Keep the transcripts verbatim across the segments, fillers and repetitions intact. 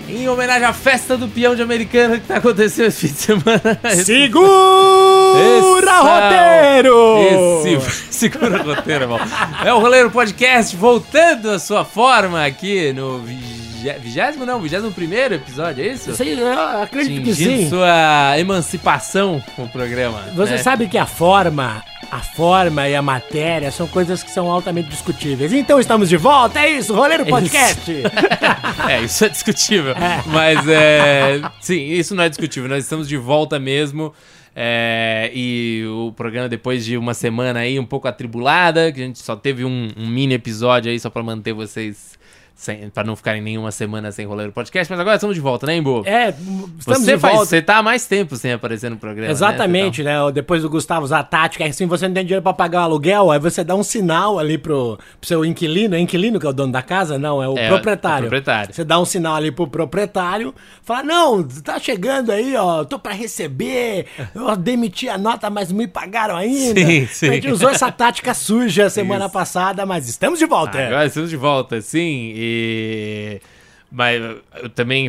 em homenagem à festa do peão de Americana que tá acontecendo esse fim de semana. Segura esse, roteiro! Esse, segura roteiro, irmão. É o Roleiro Podcast voltando à sua forma aqui no vigésimo, não, vigésimo primeiro episódio, é isso? Sim, eu acredito que sim. Sua emancipação com o programa. Você né? sabe que a forma... A forma e a matéria são coisas que são altamente discutíveis. Então estamos de volta, é isso, Roleiro Podcast! Isso. É, isso é discutível. É. Mas, é, sim, isso não é discutível. Nós estamos de volta mesmo. É, e o programa, depois de uma semana aí um pouco atribulada, que a gente só teve um, um mini episódio aí só pra manter vocês... Sem, pra não ficarem nenhuma semana sem Roleiro Podcast, mas agora estamos de volta, né, Imbu? É, estamos você de faz, volta. Você tá há mais tempo sem aparecer no programa, exatamente, né? né? Depois do Gustavo usar a tática, assim, você não tem dinheiro pra pagar o aluguel, aí você dá um sinal ali pro, pro seu inquilino. É inquilino que é o dono da casa? Não, é o é, proprietário. É o proprietário. Você dá um sinal ali pro proprietário, fala, não, tá chegando aí, ó, tô pra receber, eu demiti a nota, mas não me pagaram ainda. Sim, sim. A gente usou essa tática suja semana Isso. passada, mas estamos de volta. Ah, agora estamos de volta, sim, e... Mas eu também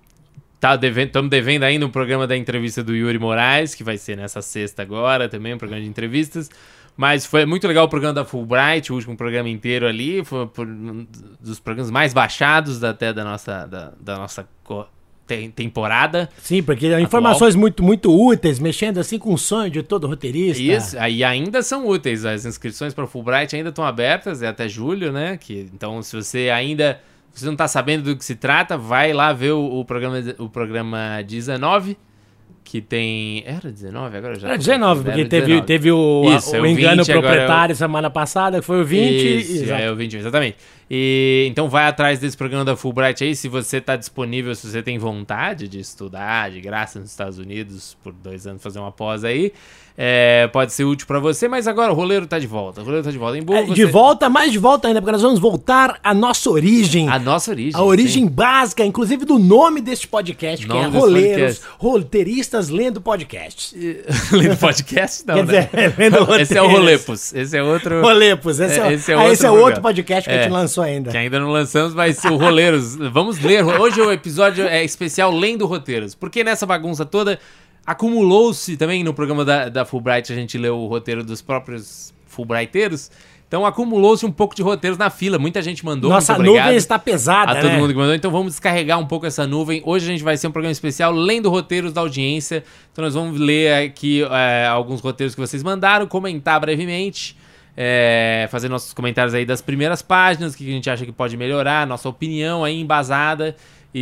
tá devendo, estamos devendo ainda um programa da entrevista do Yuri Moraes, que vai ser nessa sexta agora também, um programa de entrevistas. Mas foi muito legal o programa da Fulbright, o último programa inteiro ali, foi um dos programas mais baixados até da nossa, da, da nossa temporada. Sim, porque atual. Informações muito, muito úteis, mexendo assim com o sonho de todo roteirista. Isso, e ainda são úteis, as inscrições para o Fulbright ainda estão abertas, é até julho, né? Que, então, se você ainda... Se você não tá sabendo do que se trata, vai lá ver o, o, programa, o programa dezenove, que tem... Era dezenove? Agora já... Era dezenove, porque era teve, dezenove. teve o, Isso, a, o é o engano vinte, proprietário eu... semana passada, que foi o vinte. Isso, é o vinte, exatamente. E, então vai atrás desse programa da Fulbright aí, se você tá disponível, se você tem vontade de estudar de graça nos Estados Unidos por dois anos, fazer uma pós aí. É, pode ser útil pra você, mas agora o Roleiro tá de volta. O Roleiro tá de volta. Em boa, é, você... De volta, mais de volta ainda, porque nós vamos voltar à nossa origem. A nossa origem. A origem sim. básica, inclusive do nome deste podcast, nome que é Roleiros, podcast. Roteiristas Lendo Podcasts. Lendo podcast? Não, Quer né? dizer, lendo roteiros. Esse é o Rolepos. Esse é outro... Rolepos. Esse é, esse é, ah, outro, esse é outro podcast que é, a gente lançou ainda. Que ainda não lançamos, mas o Roleiros. Vamos ler. Hoje o episódio é especial Lendo Roteiros. Porque nessa bagunça toda... Acumulou-se também no programa da, da Fulbright, a gente leu o roteiro dos próprios Fulbrighteiros. Então acumulou-se um pouco de roteiros na fila. Muita gente mandou. Nossa nuvem está pesada, a né? todo mundo que mandou. Então vamos descarregar um pouco essa nuvem. Hoje a gente vai ser um programa especial lendo roteiros da audiência. Então nós vamos ler aqui é, alguns roteiros que vocês mandaram, comentar brevemente, é, fazer nossos comentários aí das primeiras páginas, o que a gente acha que pode melhorar, nossa opinião aí embasada.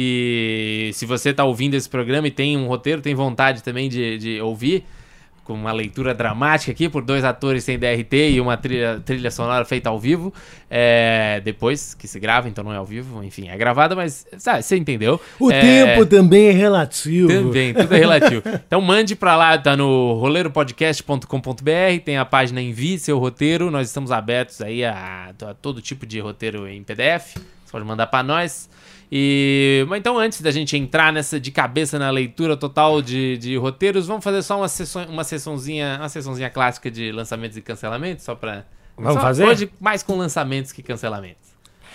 E se você está ouvindo esse programa e tem um roteiro, tem vontade também de, de ouvir, com uma leitura dramática aqui por dois atores sem D R T e uma trilha, trilha sonora feita ao vivo, é, depois que se grava, então não é ao vivo, enfim, é gravada, mas sabe, você entendeu. O é, tempo também é relativo. Também, tudo é relativo. Então mande pra lá, tá no roleiro podcast ponto com ponto b r, tem a página Envie Seu Roteiro, nós estamos abertos aí a, a todo tipo de roteiro em P D F, você pode mandar pra nós. E, mas então, antes da gente entrar nessa de cabeça na leitura total de, de roteiros, vamos fazer só uma, sessão, uma sessãozinha, uma sessãozinha clássica de lançamentos e cancelamentos, só pra... Vamos só fazer? Hoje mais com lançamentos que cancelamentos.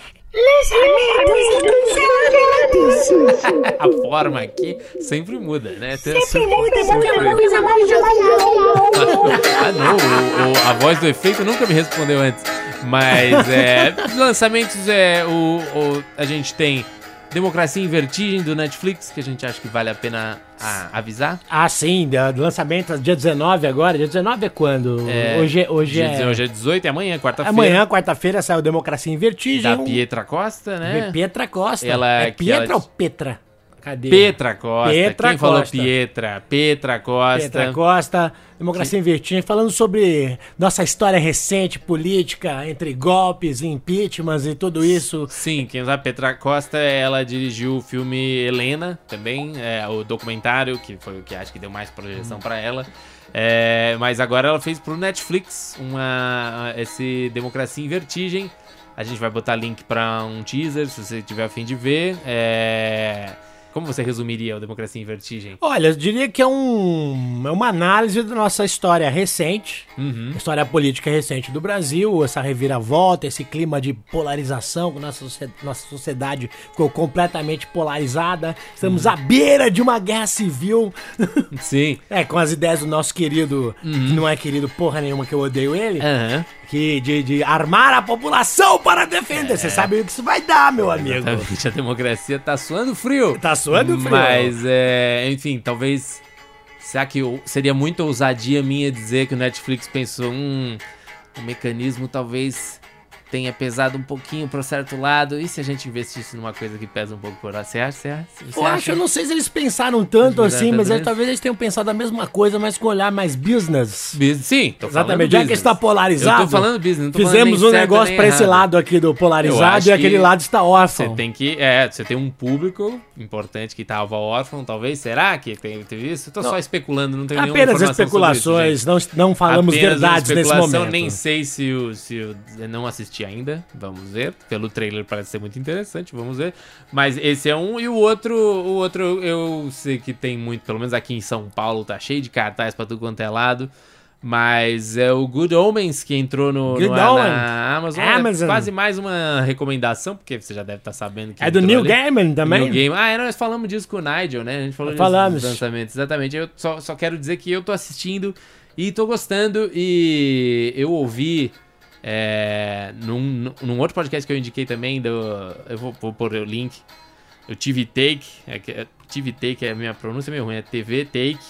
Lançamentos e cancelamentos. A forma aqui sempre muda, né? Sempre, sempre muda, porque é uma coisa mais jovial. Ah, não, o, o, a voz do efeito nunca me respondeu antes. Mas, é, lançamentos, é, o, o, a gente tem... Democracia em Vertigem, do Netflix, que a gente acha que vale a pena a, avisar. Ah, sim, do lançamento dia dezenove agora. Dia dezenove é quando? É, hoje, hoje, dia, é... hoje é dezoito e amanhã, quarta-feira. Amanhã, quarta-feira, saiu Democracia em Vertigem. Da Pietra Costa, né? Pietra Costa. Ela, é Pietra ela... ou Petra? Cadê? Petra Costa. Petra Quem Costa. falou Pietra? Petra Costa. Petra Costa, Democracia em Vertigem, falando sobre nossa história recente, política, entre golpes, impeachments e tudo isso. Sim, quem sabe Petra Costa, ela dirigiu o filme Helena, também, é, o documentário, que foi o que acho que deu mais projeção pra ela. É, mas agora ela fez pro Netflix uma, esse Democracia em Vertigem. A gente vai botar link pra um teaser, se você tiver a fim de ver. É... como você resumiria a Democracia em Vertigem? Olha, eu diria que é, um, é uma análise da nossa história recente, Uhum. história política recente do Brasil, essa reviravolta, esse clima de polarização, que nossa, socie- nossa sociedade ficou completamente polarizada, estamos Uhum. à beira de uma guerra civil, Sim. é, com as ideias do nosso querido, Uhum. que não é querido porra nenhuma que eu odeio ele, Aham. que de, de armar a população para defender, É. você sabe o que isso vai dar, meu amigo. Exatamente, a democracia tá suando frio. Tá suando frio. Mas, é, enfim, talvez... Será que eu- seria muita ousadia minha dizer que o Netflix pensou, hum, o mecanismo talvez tenha pesado um pouquinho para certo lado, e se a gente investisse numa coisa que pesa um pouco por lá? Você acha? Você acha? Você Eu acho, acha? eu não sei se eles pensaram tanto Eles assim, pensaram mas tanto eles, nisso? talvez eles tenham pensado a mesma coisa, mas com um olhar mais business. Business. Sim, tô falando Exatamente, já que business. está polarizado. Eu tô falando business, não tô falando Fizemos nem um certo negócio nem pra esse errado. lado aqui do Eu polarizado acho e aquele que lado está Você órfão. tem que, é, você tem um público importante que tava órfão, talvez, será que tem, teve isso? Eu tô Não. só especulando, não tenho nenhuma Apenas informação sobre especulações, isso, gente. não, não falamos Apenas uma verdades nesse especulação, momento. Nem sei se o, se o... Eu não assisti ainda, vamos ver. Pelo trailer parece ser muito interessante, vamos ver. Mas esse é um, e o outro, o outro eu sei que tem muito, pelo menos aqui em São Paulo, tá cheio de cartaz pra tudo quanto é lado. Mas é o Good Omens que entrou no, Good no na Omens. Amazon. Amazon. É quase mais uma recomendação, porque você já deve estar sabendo que É do entrou Neil ali. Gaiman também? New Game. Ah, é, nós falamos disso com o Nigel, né? A gente falou Falamos. disso nos lançamentos. Exatamente. Eu só, só quero dizer que eu tô assistindo e tô gostando. E eu ouvi é, num, num outro podcast que eu indiquei também, do, eu vou, vou pôr o link. O T V Take. É, que- é, T V Take é a minha pronúncia meio ruim, é T V Take.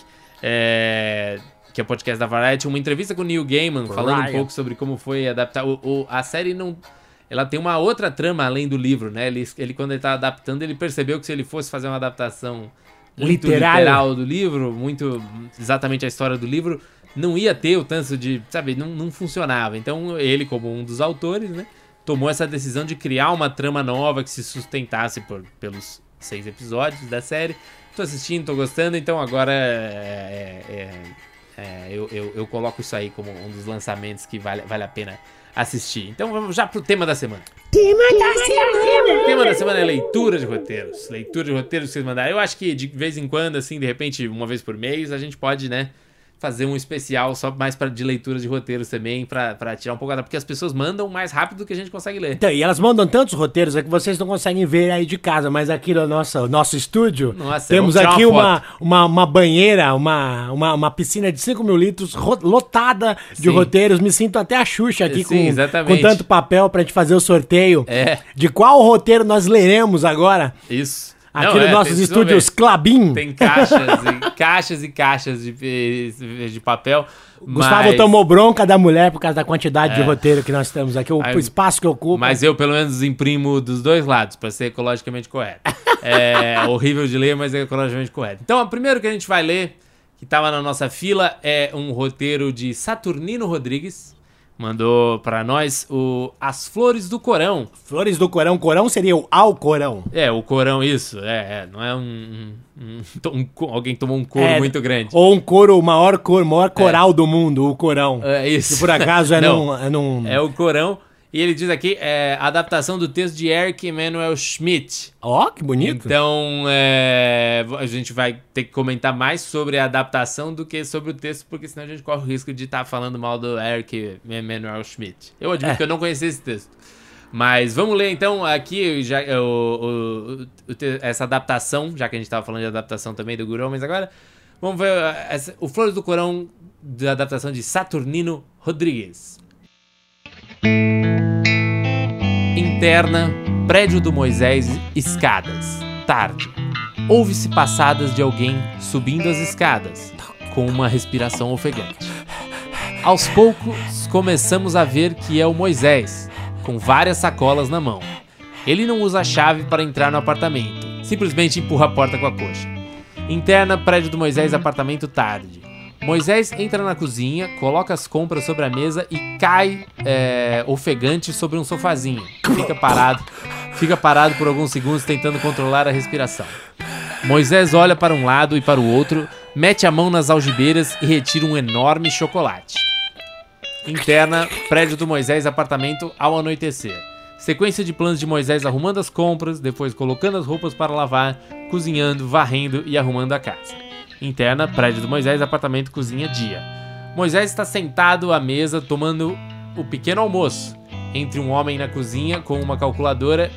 É, que é o podcast da Variety. Uma entrevista com o Neil Gaiman, falando um Variety. pouco sobre como foi adaptar. O, o- a série não. Ela tem uma outra trama além do livro, né? Ele, ele quando ele tá adaptando, ele percebeu que se ele fosse fazer uma adaptação muito Literal. literal, do livro, muito exatamente a história do livro, não ia ter o tanto de, sabe, não, não funcionava. Então ele, como um dos autores, né, tomou essa decisão de criar uma trama nova que se sustentasse por, pelos seis episódios da série. Tô assistindo, tô gostando, então agora é, é, é, é, eu, eu, eu coloco isso aí como um dos lançamentos que vale, vale a pena assistir. Então vamos já pro tema da semana. Tema da O semana. tema da semana é leitura de roteiros. Leitura de roteiros que vocês mandaram. Eu acho que de vez em quando, assim, de repente, uma vez por mês, a gente pode, né, fazer um especial só mais pra, de leitura de roteiros também, pra, pra tirar um pouco, porque as pessoas mandam mais rápido do que a gente consegue ler. Então, e elas mandam tantos roteiros é que vocês não conseguem ver aí de casa, mas aqui no nosso, nosso estúdio, Nossa, temos vamos tirar aqui uma uma, uma, uma banheira, uma, uma, uma piscina de cinco mil litros ro- lotada de Sim. roteiros. Me sinto até a Xuxa aqui Sim, com, exatamente. com tanto papel pra gente fazer o sorteio. É. De qual roteiro nós leremos agora? Isso. Aqui Não, nos é, nossos tem- estúdios Clabin. Tem caixas e caixas e caixas de, de papel. Gustavo mas- tomou bronca da mulher por causa da quantidade de roteiro que nós temos aqui, o Aí- espaço que ocupa. Mas eu, pelo menos, imprimo dos dois lados, pra ser ecologicamente correto. É horrível de ler, mas é ecologicamente correto. Então, o primeiro que a gente vai ler, que tava na nossa fila, é um roteiro de Saturnino Rodrigues. Mandou pra nós o As Flores do Corão. Flores do Corão, Corão seria o Alcorão. É, o Corão, isso. É, é não é um... um- um- um- alguém tomou um couro É, muito grande. Ou um coro, o maior coro, o maior coral do mundo, o Corão. É isso. Que por acaso é, Não, num, é num... é o Corão. E ele diz aqui, é, adaptação do texto de Eric Emanuel Schmidt. Ó, que bonito. Então, é, a gente vai ter que comentar mais sobre a adaptação do que sobre o texto, porque senão a gente corre o risco de estar falando mal do Eric Emanuel Schmidt. Eu admito É. que eu não conhecia esse texto. Mas vamos ler então aqui já, o, o- o te- essa adaptação, já que a gente estava falando de adaptação também do Guru, mas agora vamos ver uh, essa- o Flores do Corão, da adaptação de Saturnino Rodrigues. Interna, prédio do Moisés, escadas. Tarde. Ouve-se passadas de alguém subindo as escadas, com uma respiração ofegante. Aos poucos, começamos a ver que é o Moisés, com várias sacolas na mão. Ele não usa a chave para entrar no apartamento, simplesmente empurra a porta com a coxa. Interna, prédio do Moisés, apartamento tarde. Moisés entra na cozinha, coloca as compras sobre a mesa e cai é, ofegante sobre um sofazinho. Fica parado, fica parado por alguns segundos tentando controlar a respiração. Moisés olha para um lado e para o outro, mete a mão nas algibeiras e retira um enorme chocolate. Interna, prédio do Moisés, apartamento ao anoitecer. Sequência de planos de Moisés arrumando as compras, depois colocando as roupas para lavar, cozinhando, varrendo e arrumando a casa. Interna, prédio do Moisés, apartamento, cozinha, dia. Moisés está sentado à mesa tomando o pequeno almoço, entre um homem na cozinha com uma calculadora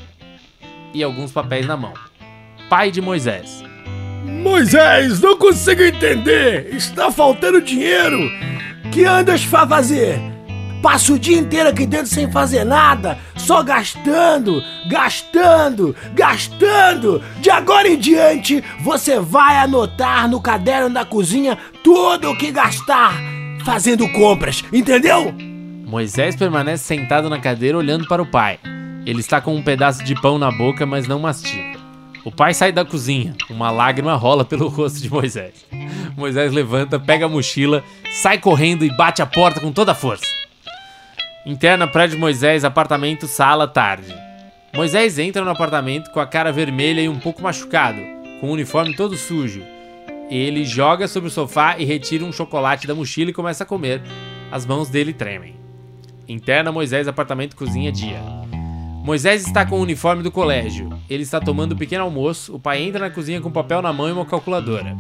e alguns papéis na mão. Pai de Moisés. Moisés, não consigo entender. Está faltando dinheiro. Que andas a fazer? Passa o dia inteiro aqui dentro sem fazer nada, só gastando, gastando, gastando. De agora em diante, você vai anotar no caderno da cozinha tudo o que gastar fazendo compras, entendeu? Moisés permanece sentado na cadeira olhando para o pai. Ele está com um pedaço de pão na boca, mas não mastiga. O pai sai da cozinha, uma lágrima rola pelo rosto de Moisés. Moisés levanta, pega a mochila, sai correndo e bate a porta com toda a força. Interna, prédio de Moisés, apartamento, sala, tarde. Moisés entra no apartamento com a cara vermelha e um pouco machucado, com o uniforme todo sujo. Ele joga sobre o sofá e retira um chocolate da mochila e começa a comer. As mãos dele tremem. Interna, Moisés, apartamento, cozinha, dia. Moisés está com o uniforme do colégio. Ele está tomando um pequeno almoço. O pai entra na cozinha com papel na mão e uma calculadora.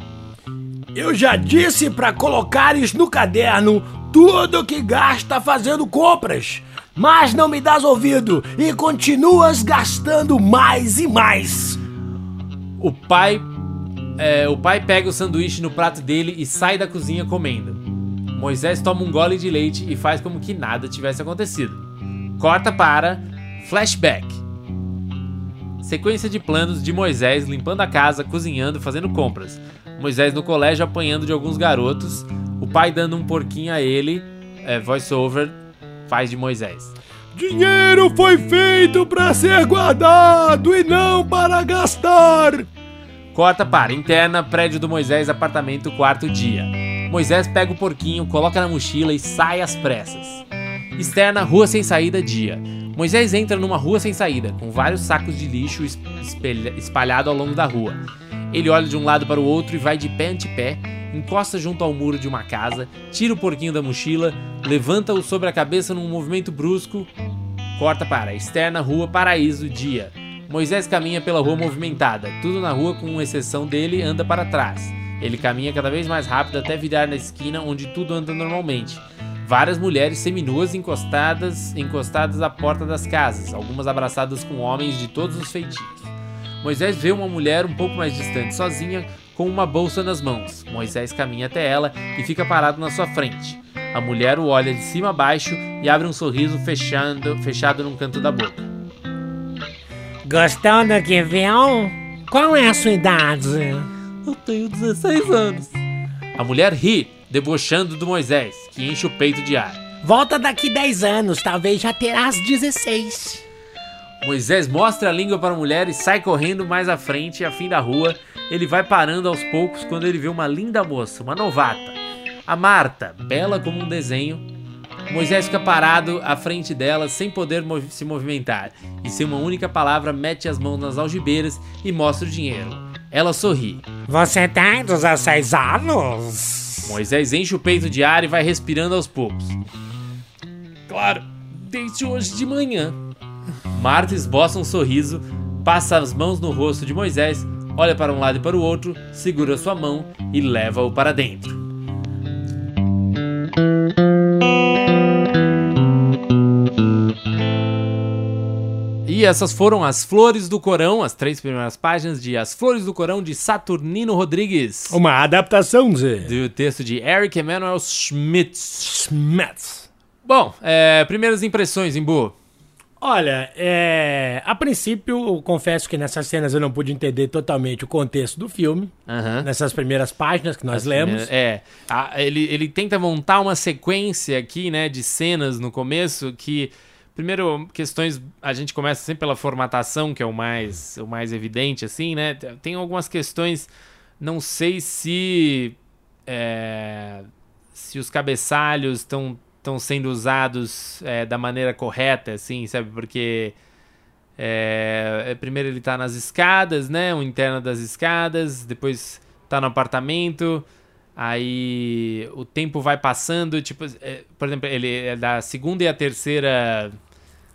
Eu já disse pra colocares no caderno tudo que gasta fazendo compras, mas não me dás ouvido e continuas gastando mais e mais. O pai, é, o pai pega o sanduíche no prato dele e sai da cozinha comendo. Moisés toma um gole de leite e faz como que nada tivesse acontecido. Corta para flashback. Sequência de planos de Moisés limpando a casa, cozinhando, fazendo compras. Moisés no colégio apanhando de alguns garotos. O pai dando um porquinho a ele. É, voice over, faz de Moisés. Dinheiro foi feito para ser guardado e não para gastar. Corta para interna, prédio do Moisés, apartamento, quarto dia. Moisés pega o porquinho, coloca na mochila e sai às pressas. Externa, rua sem saída, dia. Moisés entra numa rua sem saída, com vários sacos de lixo espalhados ao longo da rua. Ele olha de um lado para o outro e vai de pé ante pé, encosta junto ao muro de uma casa, tira o porquinho da mochila, levanta-o sobre a cabeça num movimento brusco. Corta para externa, rua, paraíso, dia. Moisés caminha pela rua movimentada, tudo na rua com exceção dele anda para trás. Ele caminha cada vez mais rápido até virar na esquina onde tudo anda normalmente. Várias mulheres seminuas encostadas, encostadas à porta das casas, algumas abraçadas com homens de todos os feitios. Moisés vê uma mulher um pouco mais distante, sozinha, com uma bolsa nas mãos. Moisés caminha até ela e fica parado na sua frente. A mulher o olha de cima a baixo e abre um sorriso fechando, fechado num canto da boca. Gostou do que viu? Qual é a sua idade? Eu tenho dezesseis anos. A mulher ri, debochando do Moisés, que enche o peito de ar. Volta daqui dez anos, talvez já terás dezesseis. Moisés mostra a língua para a mulher e sai correndo mais à frente, a fim da rua. Ele vai parando aos poucos quando ele vê uma linda moça, uma novata. A Marta, bela como um desenho. Moisés fica parado à frente dela, sem poder mov- se movimentar. E sem uma única palavra, mete as mãos nas algibeiras e mostra o dinheiro. Ela sorri. Você tem dezesseis anos? Moisés enche o peito de ar e vai respirando aos poucos. Claro, desde hoje de manhã. Marta esboça um sorriso, passa as mãos no rosto de Moisés, olha para um lado e para o outro, segura sua mão e leva-o para dentro. E essas foram as Flores do Corão, as três primeiras páginas de As Flores do Corão de Saturnino Rodrigues. Uma adaptação de... Do texto de Eric Emanuel Schmitz. Schmitz. Bom, é, primeiras impressões, Imbu. Olha, é, a princípio, eu confesso que nessas cenas eu não pude entender totalmente o contexto do filme, Uhum. nessas primeiras páginas que nós As lemos. primeiras- É, a- ele, ele tenta montar uma sequência aqui, né, de cenas no começo que, primeiro, questões, a gente começa sempre pela formatação, que é o mais, o mais evidente, assim, né, tem algumas questões, não sei se, é, se os cabeçalhos estão estão sendo usados é, da maneira correta, assim, sabe? Porque é, primeiro ele tá nas escadas, né? O interno das escadas, depois tá no apartamento, aí o tempo vai passando, tipo, é, por exemplo, ele é da segunda e a terceira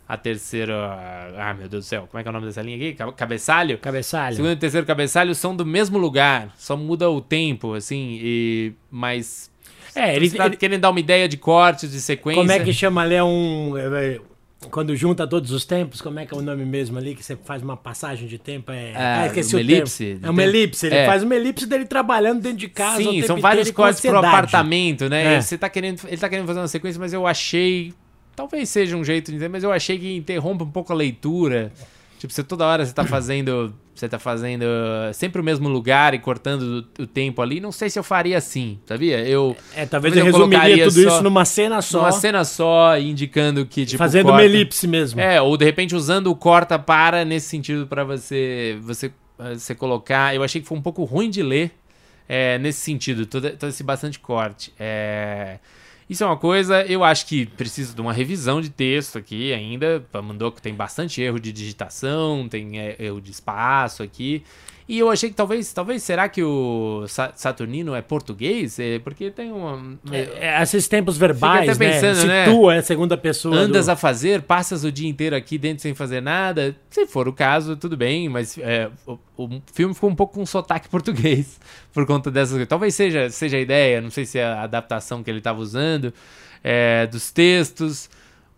a terceira... Ah, meu Deus do céu, como é que é o nome dessa linha aqui? Ca- Cabeçalho? Cabeçalho. Segundo e terceiro cabeçalho são do mesmo lugar, só muda o tempo, assim, e... Mas... É, ele, Você tá ele- querendo dar uma ideia de cortes, de sequência. como é que chama ali? É um... é, quando junta todos os tempos, como é que é o nome mesmo ali? Que você faz uma passagem de tempo? É, Ah, esqueci uma o termo. elipse de É uma tempo. elipse. Ele É. faz uma elipse dele trabalhando dentro de casa. o Sim, tempo são inteiro vários e com cortes pro ansiedade. apartamento, né? É. Você tá querendo, ele tá querendo fazer uma sequência, mas eu achei... Talvez seja um jeito de entender, mas eu achei que interrompe um pouco a leitura. Tipo, você toda hora você tá fazendo... Você tá fazendo sempre o mesmo lugar e cortando o, o tempo ali. Não sei se eu faria assim, sabia? Eu... É, talvez eu eu resumiria colocaria tudo só isso numa cena só. Numa cena só, indicando que, tipo, fazendo corta. uma elipse mesmo. É, ou de repente usando o corta-para nesse sentido pra você, você, eh, você colocar. Eu achei que foi um pouco ruim de ler é, nesse sentido, todo, todo esse bastante corte. É, isso é uma coisa, eu acho que precisa de uma revisão de texto aqui ainda. Mandou que tem bastante erro de digitação, tem é, erro de espaço aqui. E eu achei que talvez, talvez será que o Sa- Saturnino é português? É, porque tem uma... É, é, esses tempos verbais, Fica até pensando, né? né? Situa é a segunda pessoa. Andas do... a fazer, passas o dia inteiro aqui dentro sem fazer nada. Se for o caso, tudo bem, mas é, o, o filme ficou um pouco com um sotaque português por conta dessas coisas. Talvez seja, seja a ideia, não sei se é a adaptação que ele estava usando é, dos textos,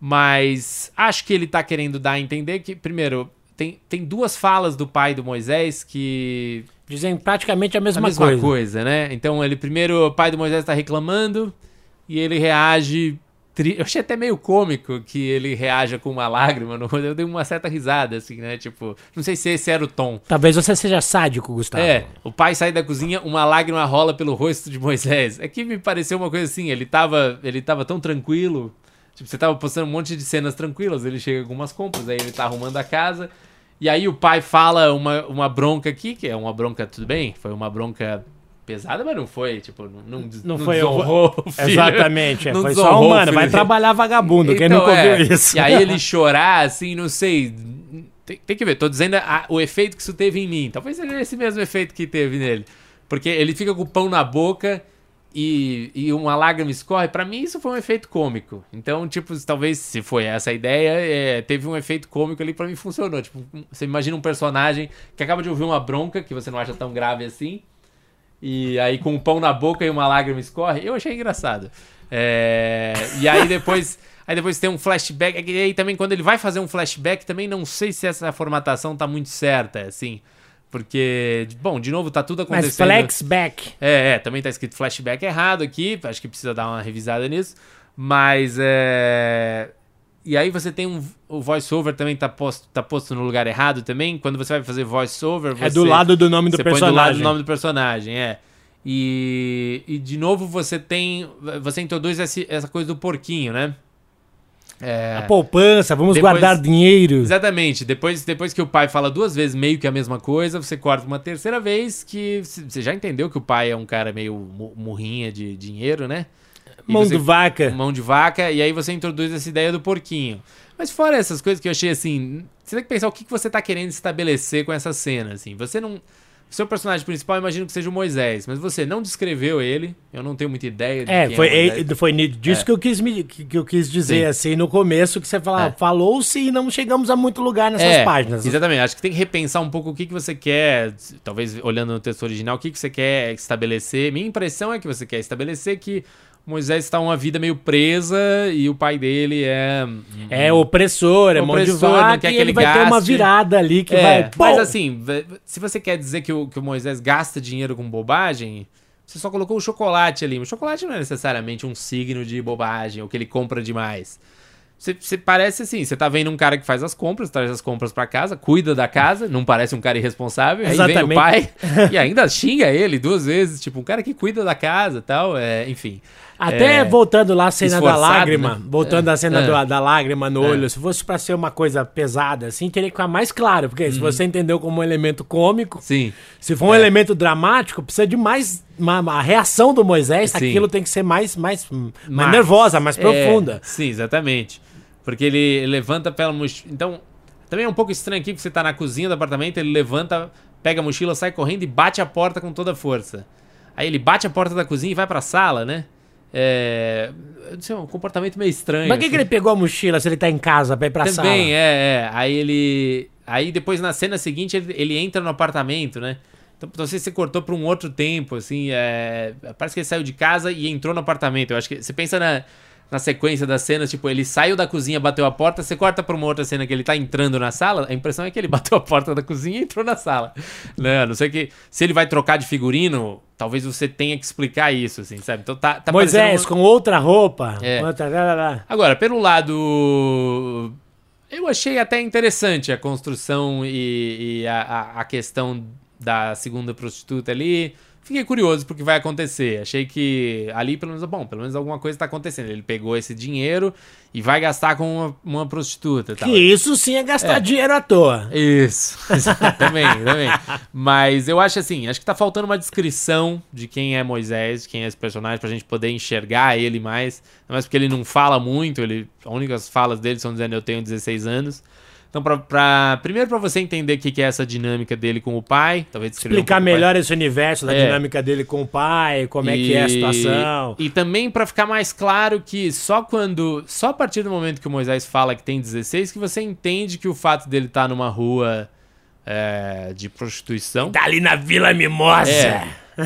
mas acho que ele está querendo dar a entender que, primeiro, tem, tem duas falas do pai do Moisés que... Dizem praticamente a mesma, a mesma coisa. coisa, né? Então, ele primeiro, o pai do Moisés tá reclamando e ele reage... Tri... Eu achei até meio cômico que ele reaja com uma lágrima. No... Eu dei uma certa risada, assim, né? Tipo, não sei se esse era o tom. Talvez você seja sádico, Gustavo. É, o pai sai da cozinha, uma lágrima rola pelo rosto de Moisés. É que me pareceu uma coisa assim, ele tava, ele tava tão tranquilo. Tipo, você tava postando um monte de cenas tranquilas, ele chega com umas compras, aí ele tá arrumando a casa... E aí o pai fala uma, uma bronca aqui, que é uma bronca, tudo bem, foi uma bronca pesada, mas não foi, tipo, não, não, Não não foi desonrou o filho. Exatamente, é, Não foi desonrou só o humano, filho vai dele. trabalhar vagabundo, quem Então, nunca ouviu é, isso. E aí ele chorar, assim, não sei, tem, tem que ver, tô dizendo a, o efeito que isso teve em mim, talvez seja esse mesmo efeito que teve nele, porque ele fica com o pão na boca... E, e uma lágrima escorre, pra mim isso foi um efeito cômico. Então, tipo, talvez se foi essa a ideia, é, teve um efeito cômico ali, pra mim funcionou. Tipo, você imagina um personagem que acaba de ouvir uma bronca, que você não acha tão grave assim, e aí com o pão na boca e uma lágrima escorre, eu achei engraçado. É, e aí depois, aí depois tem um flashback, e aí também quando ele vai fazer um flashback, também não sei se essa formatação tá muito certa, assim... Porque, bom, de novo, tá tudo Mas acontecendo... flashback. É, é, também tá escrito flashback errado aqui, acho que precisa dar uma revisada nisso, mas é... E aí você tem um... O voice-over também tá posto, tá posto no lugar errado também, quando você vai fazer voice-over... É do lado do nome do você personagem. põe do lado do nome do personagem, é. E, e de novo você tem... Você introduz esse, essa coisa do porquinho, né? É... A poupança, vamos Depois- guardar dinheiro. Exatamente. Depois, depois que o pai fala duas vezes meio que a mesma coisa, você corta uma terceira vez que c- você já entendeu que o pai é um cara meio mu- murrinha de dinheiro, né? E Mão você- de vaca. Mão de vaca, e aí você introduz essa ideia do porquinho. Mas fora essas coisas que eu achei assim, você tem que pensar o que que você tá querendo estabelecer com essa cena, assim. Você não... O seu personagem principal, eu imagino que seja o Moisés, mas você não descreveu ele, eu não tenho muita ideia de É, quem foi, é o Moisés. é, foi disso É. que eu quis, me, que, que eu quis dizer, Sim. assim, no começo, que você fala, É. falou-se e não chegamos a muito lugar nessas É, páginas. Exatamente, acho que tem que repensar um pouco o que, que você quer, talvez olhando no texto original, o que, que você quer estabelecer. Minha impressão é que você quer estabelecer que Moisés está uma vida meio presa e o pai dele é... É opressor, é mão de Opressor, não vaca, quer e que ele ele vai ter uma gaste. virada ali que É, vai... mas Pô! assim, v- se você quer dizer que o, que o Moisés gasta dinheiro com bobagem, você só colocou o chocolate ali. O chocolate não é necessariamente um signo de bobagem, ou que ele compra demais. Você, você parece assim, você tá vendo um cara que faz as compras, traz as compras pra casa, cuida da casa, não parece um cara irresponsável, aí vem o Exatamente. pai e ainda xinga ele duas vezes, tipo, um cara que cuida da casa e tal, é, enfim. Até É, voltando lá à cena da esforçado, lágrima, né? voltando É, à cena é. do- da lágrima no É. olho, se fosse pra ser uma coisa pesada assim, teria que ficar mais claro, porque Uhum. se você entendeu como um elemento cômico, Sim. se for um É. elemento dramático, precisa de mais... Uma, uma reação do Moisés, Sim. aquilo tem que ser mais, mais, mais Mas- nervosa, mais É, profunda. sim, exatamente. Porque ele levanta pela mochila. Então, também é um pouco estranho aqui, porque você tá na cozinha do apartamento, ele levanta, pega a mochila, sai correndo e bate a porta com toda a força. Aí ele bate a porta da cozinha e vai pra sala, né? É, não sei, um comportamento meio estranho. Mas por que, assim. que ele pegou a mochila se ele tá em casa pra ir pra sala? Também, é, é. Aí ele... Aí depois, na cena seguinte, ele, ele entra no apartamento, né? Então, não sei se você cortou pra um outro tempo, assim, é... Parece que ele saiu de casa e entrou no apartamento. Eu acho que... Você pensa na... Na sequência das cenas, tipo, ele saiu da cozinha, bateu a porta, você corta pra uma outra cena que ele tá entrando na sala, a impressão é que ele bateu a porta da cozinha e entrou na sala. Né? A não ser que, se ele vai trocar de figurino, talvez você tenha que explicar isso, assim, sabe? Então tá, tá Moisés, uma... com outra roupa. É. Outra... Lá, lá, lá. Agora, pelo lado... Eu achei até interessante a construção e, e a, a, a questão da segunda prostituta ali. Fiquei curioso pro que vai acontecer. Achei que ali, pelo menos, bom, pelo menos alguma coisa tá acontecendo. Ele pegou esse dinheiro e vai gastar com uma, uma prostituta. Que tal. isso sim é gastar É. dinheiro à toa. Isso, também, também. Mas eu acho assim, acho que tá faltando uma descrição de quem é Moisés, de quem é esse personagem, pra gente poder enxergar ele mais. Não mais porque ele não fala muito, ele, as únicas falas dele são dizendo eu tenho dezesseis anos. Então, pra, pra, primeiro pra você entender o que, que é essa dinâmica dele com o pai, talvez descrever um Explicar pouco melhor esse universo da É. dinâmica dele com o pai, como é que é a situação. E também pra ficar mais claro que só quando, só a partir do momento que o Moisés fala que tem dezesseis, que você entende que o fato dele estar numa rua é, de prostituição... Tá ali na Vila Mimosa. É,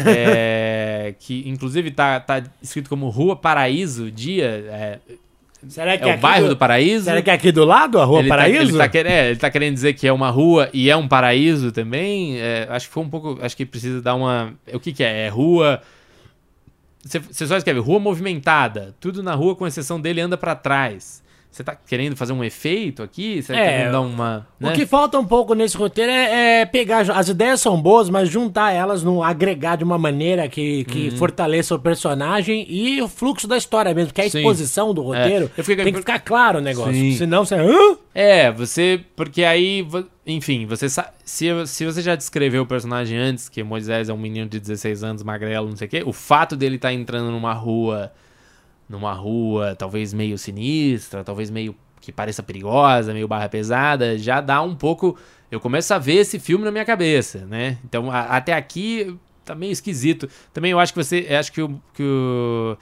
é, que inclusive tá, tá escrito como Rua Paraíso, dia... É, Será que é o aqui bairro do Paraíso. Será que é aqui do lado, a Rua ele Paraíso? Tá, ele, tá quer, é, ele tá querendo dizer que é uma rua e é um paraíso também. É, acho que foi um pouco. Acho que precisa dar uma. O que, que é? É rua. Você, você só escreve rua movimentada. Tudo na rua, com exceção dele, anda pra trás. Você tá querendo fazer um efeito aqui? Você tá É, querendo dar uma. O Né? que falta um pouco nesse roteiro é, é pegar. As ideias são boas, mas juntar elas, num agregar de uma maneira que, que Uhum. fortaleça o personagem e o fluxo da história mesmo. Que a Sim. exposição do roteiro É, eu fiquei- tem que ficar claro o negócio. Sim. Senão você. Hã? É, você. Porque aí. vo- Enfim, você sa- se, se você já descreveu o personagem antes, que Moisés é um menino de dezesseis anos, magrelo, não sei o quê, o fato dele estar entrando numa rua. Numa rua talvez meio sinistra, talvez meio que pareça perigosa, meio barra pesada, já dá um pouco... Eu começo a ver esse filme na minha cabeça, né? Então, a- até aqui tá meio esquisito. Também eu acho que você... Eu acho que o... Que o...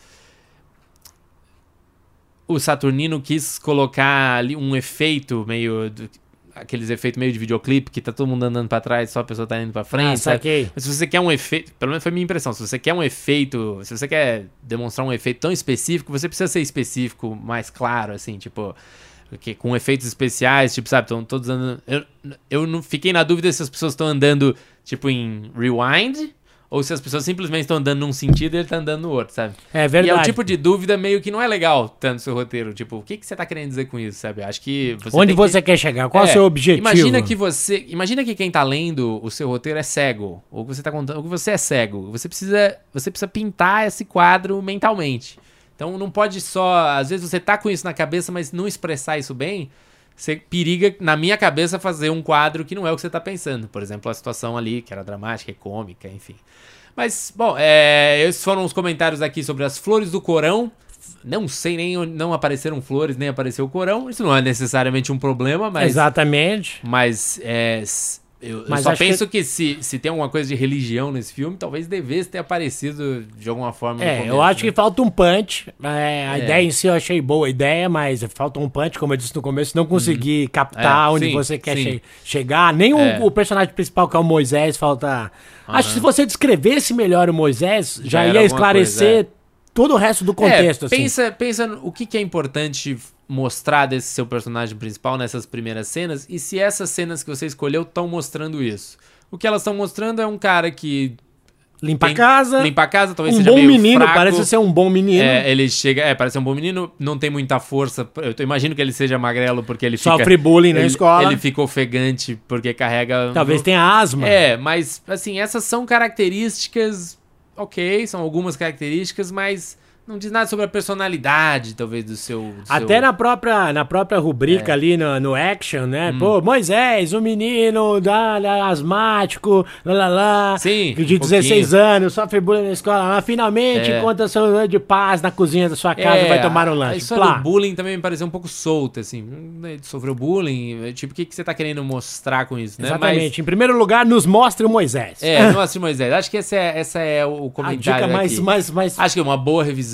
o Saturnino quis colocar ali um efeito meio... do- aqueles efeitos meio de videoclipe, que tá todo mundo andando pra trás, só a pessoa tá indo pra frente, Ah, sabe? saquei. Mas se você quer um efeito, pelo menos foi a minha impressão, se você quer um efeito, se você quer demonstrar um efeito tão específico, você precisa ser específico, mais claro, assim, tipo, porque com efeitos especiais, tipo, sabe, estão todos andando... Eu, eu não fiquei na dúvida se as pessoas estão andando, tipo, em rewind, ou se as pessoas simplesmente estão andando num sentido e ele tá andando no outro, sabe? É E é verdade. o tipo de dúvida meio que não é legal, tanto no seu roteiro, tipo, o que, que você tá querendo dizer com isso, sabe? Acho que... Você Onde tem você que... quer chegar? Qual é o É, seu objetivo? Imagina que você, imagina que quem tá lendo o seu roteiro é cego, ou que você tá contando, ou que você é cego. Você precisa, você precisa pintar esse quadro mentalmente. Então não pode só, às vezes você tá com isso na cabeça, mas não expressar isso bem, você periga na minha cabeça fazer um quadro que não é o que você tá pensando. Por exemplo, a situação ali que era dramática e cômica, enfim. Mas, bom, é, esses foram os comentários aqui sobre as flores do Corão. Não sei nem onde não apareceram flores, nem apareceu o Corão. Isso não é necessariamente um problema, mas... Exatamente. Mas é, s- eu, eu Mas só acho penso que, se, se tem alguma coisa de religião nesse filme, talvez devesse ter aparecido de alguma forma no É, começo, eu acho né? que falta um punch. É, a É. ideia em si eu achei boa a ideia, mas falta um punch, como eu disse no começo, não consegui captar É, onde sim, você quer sim. che- chegar. Nem o- É. o, personagem principal, que é o Moisés, falta. Acho que se você descrevesse melhor o Moisés, já, Já era ia alguma esclarecer coisa, todo o resto do contexto. É, assim. pensa, pensa no- o que, que é importante mostrar desse seu personagem principal nessas primeiras cenas, e se essas cenas que você escolheu estão mostrando isso. O que elas estão mostrando é um cara que Limpa tem- a casa. limpa a casa, talvez um seja bom meio menino, fraco. parece ser um bom menino. É, ele chega, é, parece ser um bom menino, não tem muita força. Eu tô- imagino que ele seja magrelo porque ele fica... Sofre bullying na ele, escola. Ele fica ofegante porque carrega... Talvez tenha asma. É, mas, assim, essas são características... Ok, são algumas características, mas não diz nada sobre a personalidade, talvez, do seu... do Até seu- na própria, na própria rubrica É. ali no, no action, né? Hum. Pô, Moisés, o menino da, da asmático, lá, lá, lá, Sim, de um dezesseis anos, sofre bullying na escola, lá, finalmente É. encontra seu ano de paz na cozinha da sua casa, É, vai tomar um A lanche. história Plá. do bullying também me pareceu um pouco solta, assim. Hum, Ele sofreu bullying, é, tipo, o que, que você tá querendo mostrar com isso, né? Exatamente. Em primeiro lugar, nos mostre o Moisés. Mas, é, não assistiu Moisés. Acho que esse é, essa é o A comentário dica mais, aqui. mais, mais... Acho que é uma boa revisão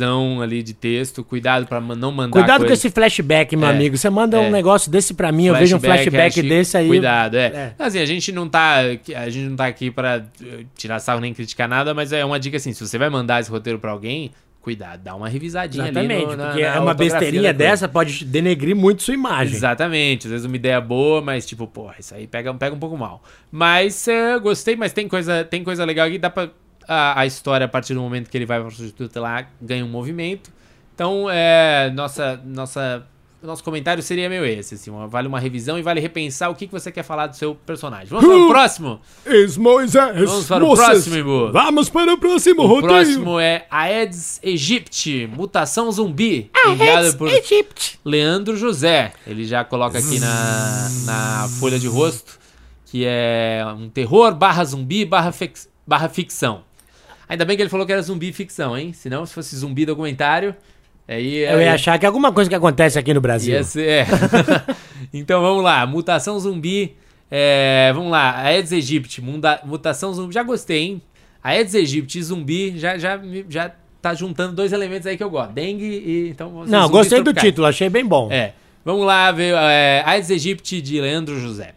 edição ali de texto, cuidado pra ma- não mandar Cuidado coisa. com esse flashback, meu É, amigo. Você manda é. um negócio desse pra mim, eu vejo um flashback acho- desse aí. Cuidado, é. É. Assim, a gente não tá, a gente não tá aqui pra eh, tirar sarro nem criticar nada, mas é uma dica assim, se você vai mandar esse roteiro pra alguém, cuidado, dá uma revisadinha Exatamente, ali no, na, porque na é uma ortografia besteirinha da coisa. dessa, pode denegrir muito sua imagem. Exatamente, às vezes uma ideia boa, mas tipo, porra, isso aí pega, pega um pouco mal. Mas é, gostei, mas tem coisa, tem coisa legal aqui, dá pra... A, a história, a partir do momento que ele vai pra prostituta lá, ganha um movimento. Então, é, nossa, nossa, nosso comentário seria meio esse, assim, uma- vale uma revisão e vale repensar o que, que você quer falar do seu personagem. Vamos para o próximo? Is Moisés, Vamos para o moças. próximo, Ibu. Vamos para o próximo O roteiro. próximo é Aedes aegypti, mutação zumbi, enviado por Egypt. Leandro José. Ele já coloca aqui na, na folha de rosto, que é um terror barra zumbi barra, fix, barra ficção. Ainda bem que ele falou que era zumbi ficção, hein? Senão, se fosse zumbi documentário, aí... Eu ia achar que é alguma coisa que acontece aqui no Brasil. Ia ser, é. Então vamos lá, mutação zumbi, é, vamos lá, Aedes aegypti, munda- mutação zumbi, já gostei, hein? Aedes aegypti e zumbi, já, já, me- já tá juntando dois elementos aí que eu gosto, dengue e... Então, vão ser Não, zumbis gostei do tropicais. título, achei bem bom. É, vamos lá ver é, Aedes aegypti de Leandro José.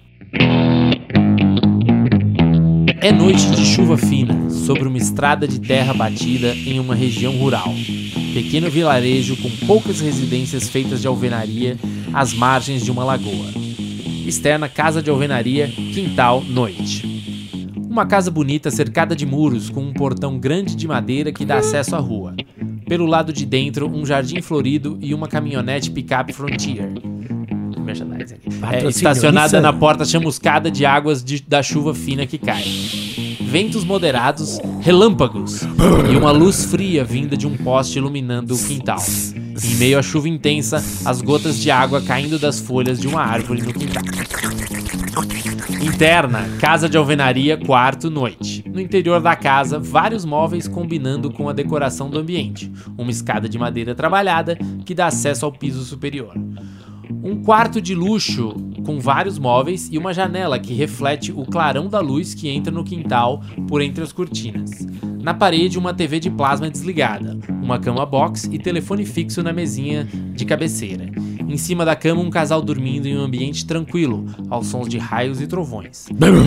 É noite de chuva fina, sobre uma estrada de terra batida em uma região rural. Pequeno vilarejo com poucas residências feitas de alvenaria às margens de uma lagoa. Externa casa de alvenaria, quintal, noite. Uma casa bonita cercada de muros com um portão grande de madeira que dá acesso à rua. Pelo lado de dentro, um jardim florido e uma caminhonete picape Frontier. Merchandising aqui. É, Patrocínio, estacionada Nissan. na porta chamuscada de águas de- da chuva fina que cai. Ventos moderados, relâmpagos e uma luz fria vinda de um poste iluminando o quintal. Em meio à chuva intensa, as gotas de água caindo das folhas de uma árvore no quintal. Interna, casa de alvenaria, quarto, noite. No interior da casa, vários móveis combinando com a decoração do ambiente. Uma escada de madeira trabalhada que dá acesso ao piso superior. Um quarto de luxo com vários móveis e uma janela que reflete o clarão da luz que entra no quintal por entre as cortinas. Na parede, uma T V de plasma desligada, uma cama box e telefone fixo na mesinha de cabeceira. Em cima da cama, um casal dormindo em um ambiente tranquilo, aos sons de raios e trovões.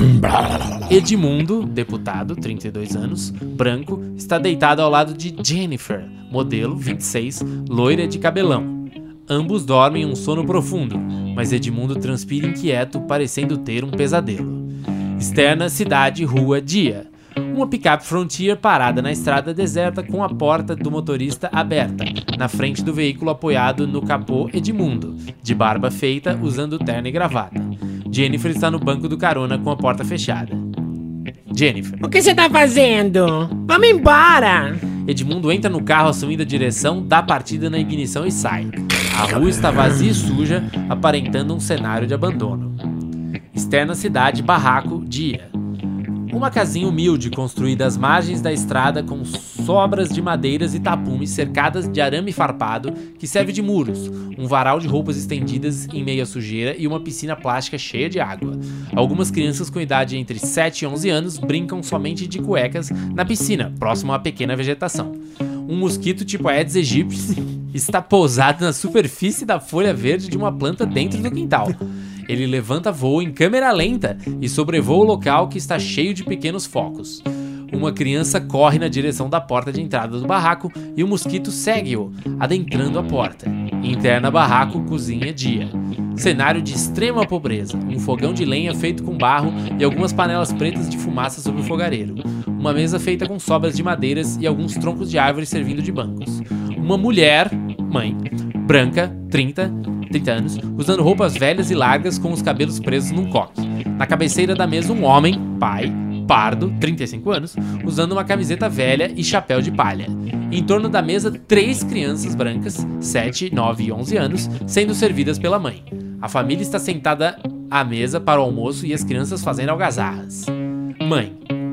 Edmundo, deputado, trinta e dois anos, branco, está deitado ao lado de Jennifer, modelo, vinte e seis, loira de cabelão. Ambos dormem em um sono profundo, mas Edmundo transpira inquieto, parecendo ter um pesadelo. Externa, cidade, rua, dia. Uma picape Frontier parada na estrada deserta com a porta do motorista aberta, na frente do veículo apoiado no capô Edmundo, de barba feita, usando terno e gravata. Jennifer está no banco do carona com a porta fechada. Jennifer. O que você tá fazendo? Vamos embora! Edmundo entra no carro assumindo a direção, dá partida na ignição e sai. A rua está vazia e suja, aparentando um cenário de abandono. Externa cidade, barraco, dia. Uma casinha humilde construída às margens da estrada com sobras de madeiras e tapumes cercadas de arame farpado que serve de muros, um varal de roupas estendidas em meio à sujeira e uma piscina plástica cheia de água. Algumas crianças com idade entre sete e onze anos brincam somente de cuecas na piscina, próximo à pequena vegetação. Um mosquito tipo Aedes aegypti está pousado na superfície da folha verde de uma planta dentro do quintal. Ele levanta voo em câmera lenta e sobrevoa o local que está cheio de pequenos focos. Uma criança corre na direção da porta de entrada do barraco e o mosquito segue-o, adentrando a porta. Interna barraco, cozinha, dia. Cenário de extrema pobreza. Um fogão de lenha feito com barro e algumas panelas pretas de fumaça sobre o fogareiro. Uma mesa feita com sobras de madeiras e alguns troncos de árvore servindo de bancos. Uma mulher, mãe, branca, trinta, trinta anos, usando roupas velhas e largas com os cabelos presos num coque. Na cabeceira da mesa, um homem, pai, pardo, trinta e cinco anos, usando uma camiseta velha e chapéu de palha. Em torno da mesa, três crianças brancas, sete, nove e onze anos, sendo servidas pela mãe. A família está sentada à mesa para o almoço e as crianças fazendo algazarras. Mãe.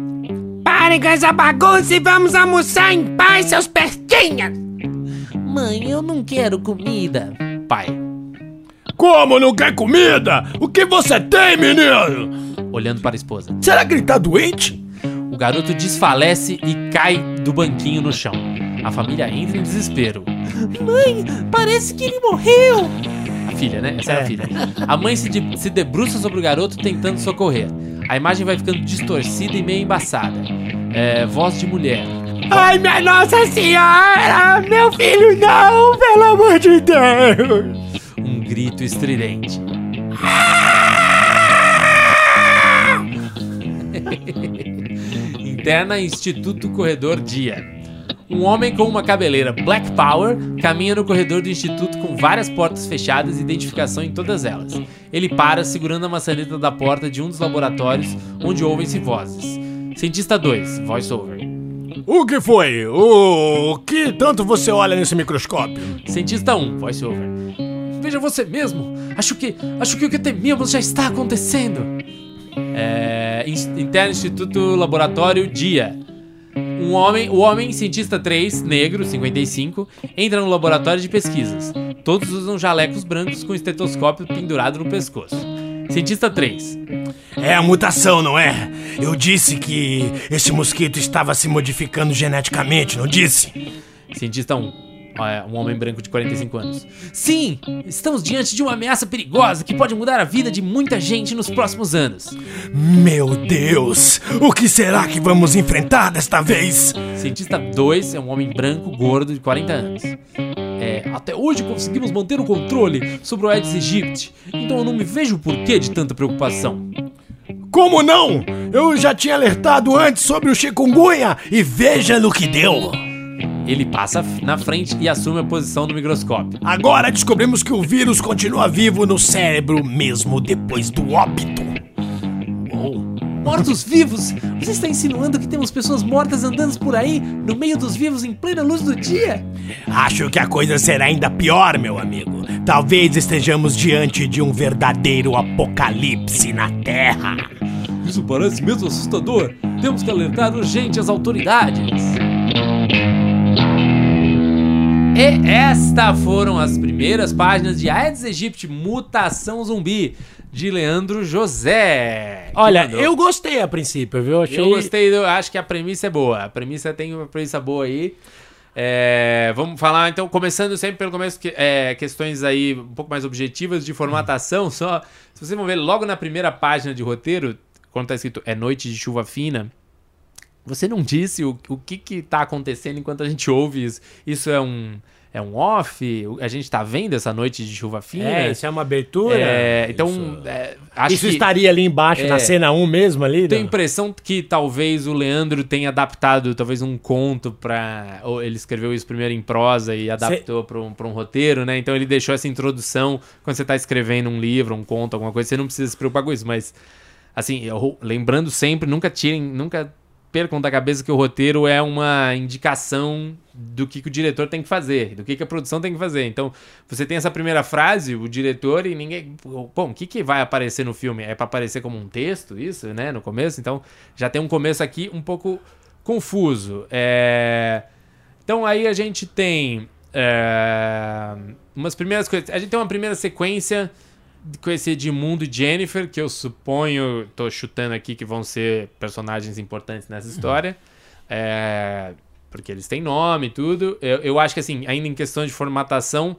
Parem com essa bagunça e vamos almoçar em paz, seus pestinhas! Mãe, eu não quero comida. Pai. Como não quer comida? O que você tem, menino? Olhando para a esposa. Será que ele tá doente? O garoto desfalece e cai do banquinho no chão. A família entra em desespero. Mãe, parece que ele morreu. A filha, né? Essa é, é a filha. A mãe se, de, se debruça sobre o garoto tentando socorrer. A imagem vai ficando distorcida e meio embaçada. É, voz de mulher. Ai, minha Nossa Senhora! Meu filho, não! Pelo amor de Deus! Um grito estridente. Interna Instituto Corredor Dia. Um homem com uma cabeleira Black Power caminha no corredor do instituto com várias portas fechadas e identificação em todas elas. Ele para segurando a maçaneta da porta de um dos laboratórios onde ouvem-se vozes. Cientista dois, voice-over. O que foi? O que tanto você olha nesse microscópio? Cientista um, voice-over. Veja você mesmo. Acho que, acho que o que temíamos já está acontecendo. É, Interno Instituto Laboratório Dia. Um homem, o homem cientista três, negro, cinquenta e cinco, entra no laboratório de pesquisas. Todos usam jalecos brancos com estetoscópio pendurado no pescoço. Cientista três. É a mutação, não é? Eu disse que esse mosquito estava se modificando geneticamente, não disse? Cientista um. Um homem branco de quarenta e cinco anos. Sim, estamos diante de uma ameaça perigosa que pode mudar a vida de muita gente nos próximos anos. Meu Deus, o que será que vamos enfrentar desta vez? Cientista dois é um homem branco, gordo, de quarenta anos. É, até hoje conseguimos manter o controle sobre o Aedes aegypti, então eu não me vejo o porquê de tanta preocupação. Como não? Eu já tinha alertado antes sobre o chikungunya e veja no que deu. Ele passa na frente e assume a posição do microscópio. Agora descobrimos que o vírus continua vivo no cérebro mesmo depois do óbito. Oh. Mortos-vivos? Você está insinuando que temos pessoas mortas andando por aí, no meio dos vivos, em plena luz do dia? Acho que a coisa será ainda pior, meu amigo. Talvez estejamos diante de um verdadeiro apocalipse na Terra. Isso parece mesmo assustador. Temos que alertar urgente as autoridades. E estas foram as primeiras páginas de Aedes aegypti, Mutação Zumbi, de Leandro José. Olha, eu gostei a princípio, viu? Achei... Eu gostei, eu acho que a premissa é boa. A premissa tem uma premissa boa aí. É, vamos falar, então, começando sempre pelo começo, que, é, questões aí um pouco mais objetivas de formatação. Só, se vocês vão ver, logo na primeira página de roteiro, quando tá escrito é noite de chuva fina, você não disse o, o que que tá acontecendo enquanto a gente ouve isso. Isso é um, é um off? A gente tá vendo essa noite de chuva fina? É, isso é uma abertura? É, então, isso, é, acho isso que, estaria ali embaixo, é, na cena um mesmo ali? Tenho a não? impressão que talvez o Leandro tenha adaptado talvez um conto pra... Ou ele escreveu isso primeiro em prosa e adaptou Cê... pra, um, pra um roteiro, né? Então ele deixou essa introdução. Quando você tá escrevendo um livro, um conto, alguma coisa, você não precisa se preocupar com isso. Mas, assim, eu, lembrando sempre, nunca tirem... Nunca percam da cabeça que o roteiro é uma indicação do que, que o diretor tem que fazer, do que, que a produção tem que fazer. Então, você tem essa primeira frase, o diretor e ninguém... Bom, o que, que vai aparecer no filme? É para aparecer como um texto, isso, né? No começo? Então, já tem um começo aqui um pouco confuso. É... Então, aí a gente tem é... umas primeiras coisas... A gente tem uma primeira sequência com esse Edmundo e Jennifer, que eu suponho, tô chutando aqui, que vão ser personagens importantes nessa história, uhum. é, porque eles têm nome e tudo. Eu, eu acho que, assim, ainda em questão de formatação,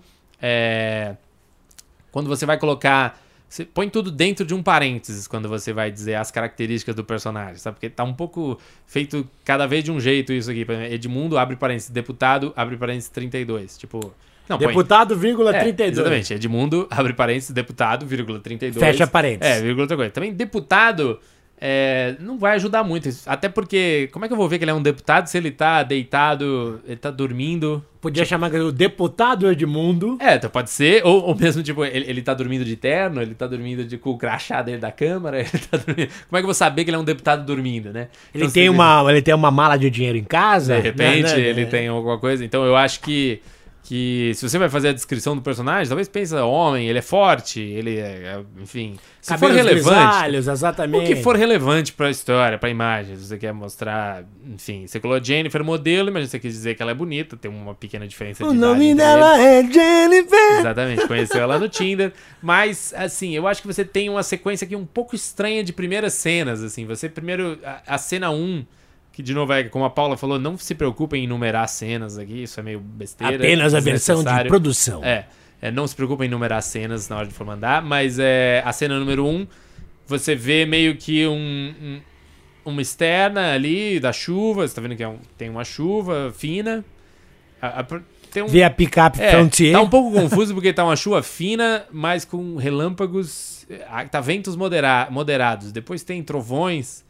é, quando você vai colocar... Você põe tudo dentro de um parênteses quando você vai dizer as características do personagem, sabe? Porque tá um pouco feito cada vez de um jeito isso aqui. Edmundo, abre parênteses, deputado, abre parênteses trinta e dois. Tipo... Não, deputado, vírgula, trinta e dois. É, exatamente. Edmundo, abre parênteses, deputado, vírgula, trinta e dois. Fecha parênteses. É, vírgula, outra coisa. Também deputado é, não vai ajudar muito. Até porque, como é que eu vou ver que ele é um deputado se ele tá deitado, ele tá dormindo? Podia chamar o deputado Edmundo. É, então pode ser. Ou, ou mesmo, tipo, ele, ele tá dormindo de terno, ele tá dormindo de, com o crachá dele da Câmara. Ele tá dormindo. Como é que eu vou saber que ele é um deputado dormindo, né? Ele, então, tem, uma, ele tem uma mala de dinheiro em casa? De repente, né, né, ele é. tem alguma coisa. Então eu acho que... que se você vai fazer a descrição do personagem, talvez pense, homem, ele é forte, ele é, enfim... Se Cabelos for relevante, grisalhos, exatamente. O que for relevante pra história, pra imagem, se você quer mostrar, enfim, você colocou Jennifer modelo, mas você quis dizer que ela é bonita, tem uma pequena diferença de o idade. O nome dela é Jennifer! Exatamente, conheceu ela no Tinder, mas, assim, eu acho que você tem uma sequência aqui um pouco estranha de primeiras cenas, assim, você primeiro, a, a cena um... que de novo é como a Paula falou, não se preocupem em numerar cenas aqui, isso é meio besteira. Apenas a versão de desnecessário. produção. É, é, não se preocupem em numerar cenas na hora de for mandar, mas é, a cena número um, você vê meio que um, um, uma externa ali da chuva, você tá vendo que é um, tem uma chuva fina, a, a, tem um, Vê a picape é, Frontier. tá um pouco confuso porque tá uma chuva fina, mas com relâmpagos, tá ventos modera moderados, depois tem trovões.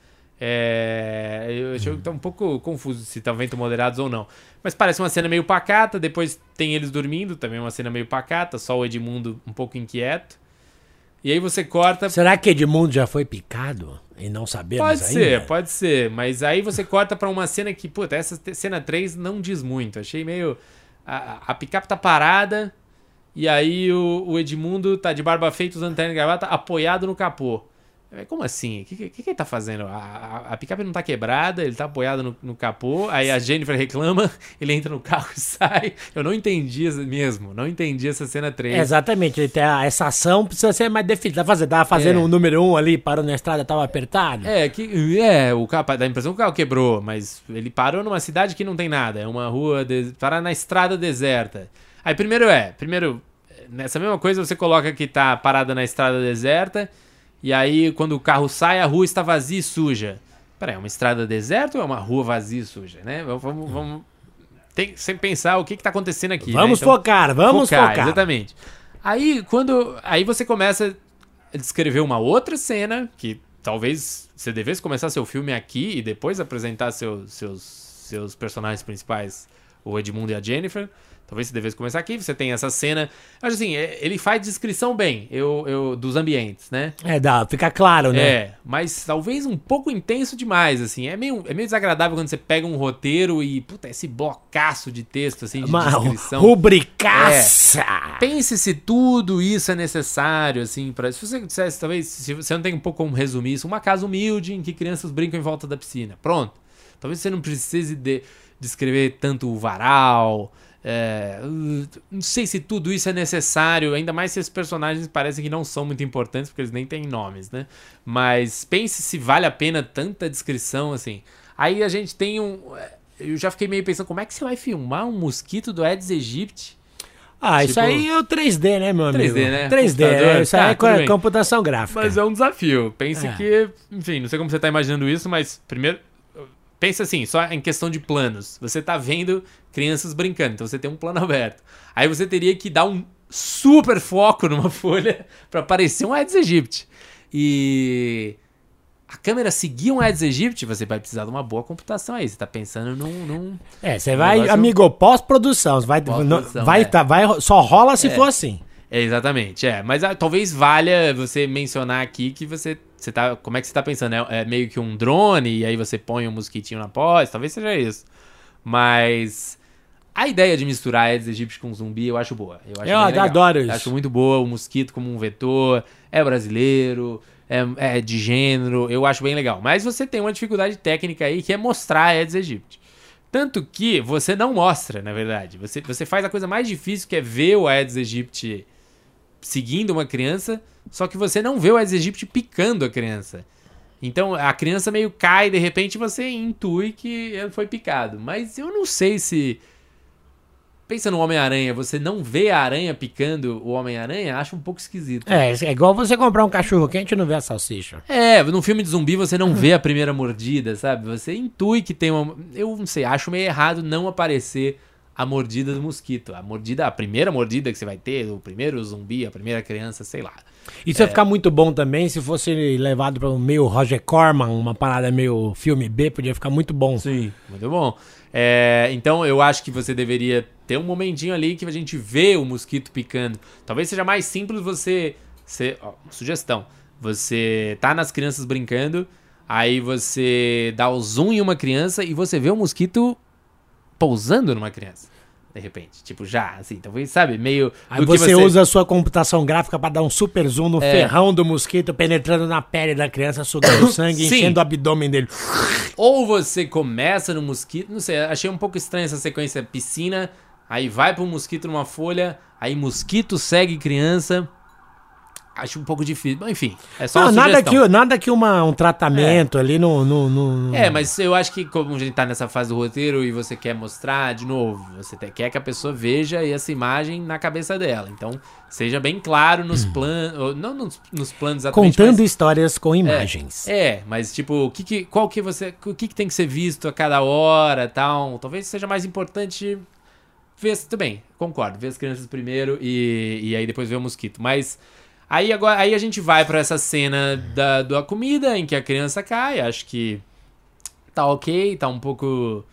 É, eu achei que tá um pouco confuso se tá vento moderados ou não. Mas parece uma cena meio pacata. Depois tem eles dormindo, também uma cena meio pacata. Só o Edmundo um pouco inquieto. E aí você corta. Será que Edmundo já foi picado e não sabemos Pode ainda? ser, pode ser. Mas aí você corta pra uma cena que, puta, essa cena três não diz muito. Achei meio. A, a picape tá parada. E aí o, o Edmundo tá de barba feita, usando terno e gravata, apoiado no capô. Como assim? O que, que, que ele tá fazendo? A, a, a picape não tá quebrada, ele tá apoiado no, no capô, aí a Jennifer reclama, ele entra no carro e sai. Eu não entendi mesmo, não entendi essa cena três. É, exatamente, ele tem a- essa ação precisa ser mais definida. Tá fazendo, tava fazendo É. o número um ali, parou na estrada, tava apertado. É, que, é, o carro, dá a impressão que o carro quebrou, mas ele parou numa cidade que não tem nada, é uma rua, de, parar na estrada deserta. Aí primeiro é, primeiro, nessa mesma coisa você coloca que tá parada na estrada deserta, e aí quando o carro sai a rua está vazia e suja. Peraí, é uma estrada deserta ou é uma rua vazia e suja, né? Vamos, vamos tem, sempre pensar o que que tá acontecendo aqui. Vamos né? Então, focar, vamos focar. Exatamente. Aí quando, aí você começa a descrever uma outra cena que talvez você devesse começar seu filme aqui e depois apresentar seu, seus, seus personagens principais, o Edmundo e a Jennifer. Talvez você devesse começar aqui. Você tem essa cena. Eu acho assim, é- ele faz descrição bem eu, eu, dos ambientes, né? É, dá, fica claro, né? É, mas talvez um pouco intenso demais, assim. É meio, é meio desagradável quando você pega um roteiro e, puta, esse blocaço de texto, assim, de Uma descrição. rubricaça. Pense se tudo isso é necessário, assim, para se você dissesse, talvez, se você não tem um pouco como resumir isso, uma casa humilde em que crianças brincam em volta da piscina. Pronto. Talvez você não precise de descrever tanto o varal. É, uh, não sei se tudo isso é necessário, ainda mais se esses personagens parecem que não são muito importantes, porque eles nem têm nomes, né? Mas pense se vale a pena tanta descrição, assim. Aí a gente tem um... Eu já fiquei meio pensando, como é que você vai filmar um mosquito do Aedes aegypti? Ah, isso Tipo- aí é o três D, né, meu amigo? três D, né? três D, Computador. é, isso Tá, aí é tudo co- bem. computação gráfica. Mas é um desafio. Pense É. que, enfim, não sei como você tá imaginando isso, mas primeiro, pensa assim, só em questão de planos. Você tá vendo crianças brincando, então você tem um plano aberto. Aí você teria que dar um super foco numa folha pra parecer um Aedes aegypti. E a câmera seguir um Aedes aegypti, você vai precisar de uma boa computação aí. Você tá pensando num... num... É, você vai, negócio- amigo, pós-produção. Você vai, Pós-produção, não- vai, é. tá, vai, só rola se É. for assim. É, exatamente, é. Mas ah, talvez valha você mencionar aqui que você, você tá... Como é que você tá pensando? É, é meio que um drone e aí você põe um mosquitinho na pós? Talvez seja isso. Mas a ideia de misturar Aedes aegypti com zumbi eu acho boa. Eu, acho Eu bem legal. adoro isso. Eu acho muito boa. O mosquito como um vetor. É brasileiro. É, é de gênero. Eu acho bem legal. Mas você tem uma dificuldade técnica aí que é mostrar Aedes aegypti. Tanto que você não mostra, na verdade. Você, você faz a coisa mais difícil, que é ver o Aedes aegypti seguindo uma criança, só que você não vê o Aedes aegypti picando a criança. Então a criança meio cai, de repente você intui que ele foi picado. Mas eu não sei se... Pensa no Homem-Aranha, você não vê a aranha picando o Homem-Aranha, acho um pouco esquisito. É, é igual você comprar um cachorro quente e não ver a salsicha. É, num filme de zumbi você não vê a primeira mordida, sabe? Você intui que tem uma... Eu não sei, acho meio errado não aparecer a mordida do mosquito. A mordida, a primeira mordida que você vai ter, o primeiro zumbi, a primeira criança, sei lá. Isso ia ficar muito bom também se fosse levado para um meio Roger Corman, uma parada meio filme B, podia ficar muito bom. Sim, muito bom. É, então eu acho que você deveria ter um momentinho ali que a gente vê o mosquito picando. Talvez seja mais simples você... você ó, sugestão. Você tá nas crianças brincando, aí você dá o zoom em uma criança e você vê o mosquito pousando numa criança. De repente, tipo, já, assim, talvez, sabe, meio... Aí do que você, usa a sua computação gráfica para dar um super zoom no É. ferrão do mosquito, penetrando na pele da criança, sugando sangue, Sim. enchendo o abdômen dele. Ou você começa no mosquito, não sei, achei um pouco estranha essa sequência, piscina, aí vai pro mosquito numa folha, aí mosquito segue criança, acho um pouco difícil. Bom, enfim, é só Não, uma nada sugestão. que, nada que uma, um tratamento ali no, no, no- É, mas eu acho que como a gente tá nessa fase do roteiro e você quer mostrar, de novo, você te- quer que a pessoa veja essa imagem na cabeça dela. Então, seja bem claro nos planos, não nos, nos planos exatamente, contando mas- histórias com imagens. É, mas tipo, o que que, qual que você, o que que tem que ser visto a cada hora, tal. Talvez seja mais importante ver, tudo bem, concordo, ver as crianças primeiro e, e aí depois ver o mosquito. Mas aí agora, aí a gente vai pra essa cena da, da comida em que a criança cai. Acho que tá ok, tá um pouco,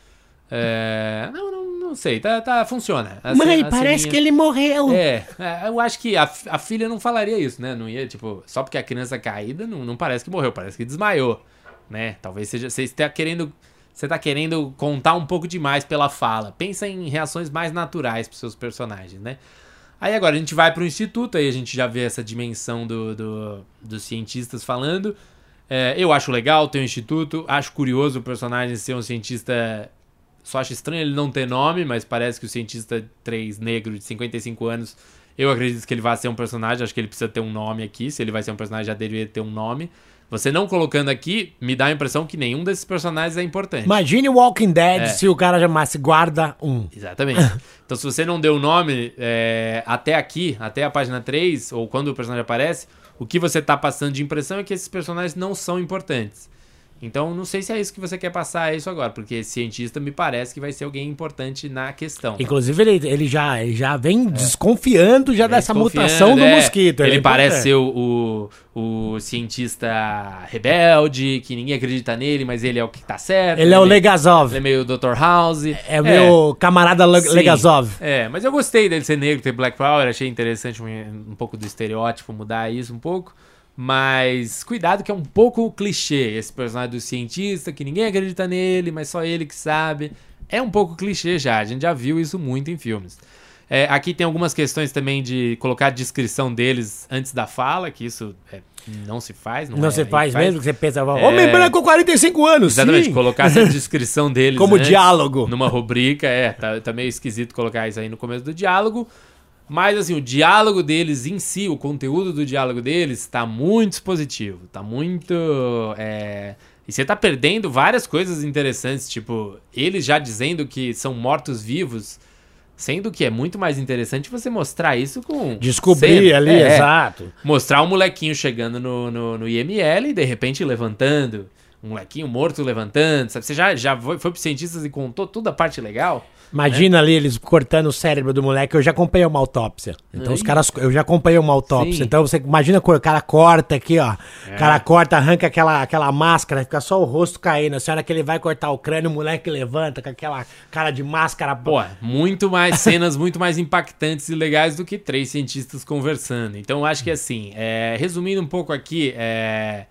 é, não, não, não sei, tá, tá funciona. A Mãe, ce- a parece ceninha- que ele morreu. é, é, eu acho que a, fi- a filha não falaria isso, né? Não ia, tipo, só porque a criança é caída, não, não parece que morreu, parece que desmaiou, né? Talvez seja, você está querendo, você tá querendo contar um pouco demais pela fala. Pensa em reações mais naturais pros seus personagens, né? Aí agora a gente vai pro instituto, aí a gente já vê essa dimensão do, do- dos cientistas falando. É, eu acho legal ter um instituto, acho curioso o personagem ser um cientista. Só acho estranho ele não ter nome, mas parece que o cientista três negro de cinquenta e cinco anos, eu acredito que ele vai ser um personagem, acho que ele precisa ter um nome aqui. Se ele vai ser um personagem, já deveria ter um nome. Você não colocando aqui, me dá a impressão que nenhum desses personagens é importante. Imagine o Walking Dead É. se o cara chamasse Guarda um. Exatamente. Então, se você não deu o nome é, até aqui, até a página três, ou quando o personagem aparece, o que você tá passando de impressão é que esses personagens não são importantes. Então, não sei se é isso que você quer passar, é isso agora, porque esse cientista me parece que vai ser alguém importante na questão. Inclusive, ele, ele, já, ele já vem desconfiando já dessa Desconfiando, mutação do é. mosquito. Ele é parece importante. ser o, o, o cientista rebelde, que ninguém acredita nele, mas ele é o que tá certo. Ele é o meio- Legazov. Ele é meio doutor House. É o meu camarada Le- Sim. Legazov. É, mas eu gostei dele ser negro, ter Black Power, achei interessante um, um pouco do estereótipo, mudar isso um pouco. Mas cuidado que é um pouco clichê esse personagem do cientista, que ninguém acredita nele, mas só ele que sabe. É um pouco clichê já, a gente já viu isso muito em filmes. É, aqui tem algumas questões também de colocar a descrição deles antes da fala, que isso é, não se faz. Não, Não é se aí que faz mesmo, que você pensa, É. homem branco com quarenta e cinco anos, Exatamente, sim. colocar essa descrição deles Como antes, diálogo. numa rubrica, é, tá, tá meio esquisito colocar isso aí no começo do diálogo, mas assim, o diálogo deles em si, o conteúdo do diálogo deles tá muito expositivo, tá muito, é, e você tá perdendo várias coisas interessantes, tipo, eles já dizendo que são mortos-vivos, sendo que é muito mais interessante você mostrar isso com... Descobrir cena. ali, É, é. exato. Mostrar um molequinho chegando no, no, no I M L e de repente levantando. Um molequinho morto levantando. Sabe? Você já, já foi, foi pros cientistas e contou toda a parte legal? Imagina ali eles cortando o cérebro do moleque. Eu já acompanhei uma autópsia. Então Aí. os caras. Eu já acompanhei uma autópsia. Sim. Então você imagina o cara corta aqui, ó. O É. cara corta, arranca aquela, aquela máscara, fica só o rosto caindo. A senhora que ele vai cortar o crânio, o moleque levanta com aquela cara de máscara. Pô, muito mais cenas, muito mais impactantes e legais do que três cientistas conversando. Então eu acho que assim, é, resumindo um pouco aqui, é,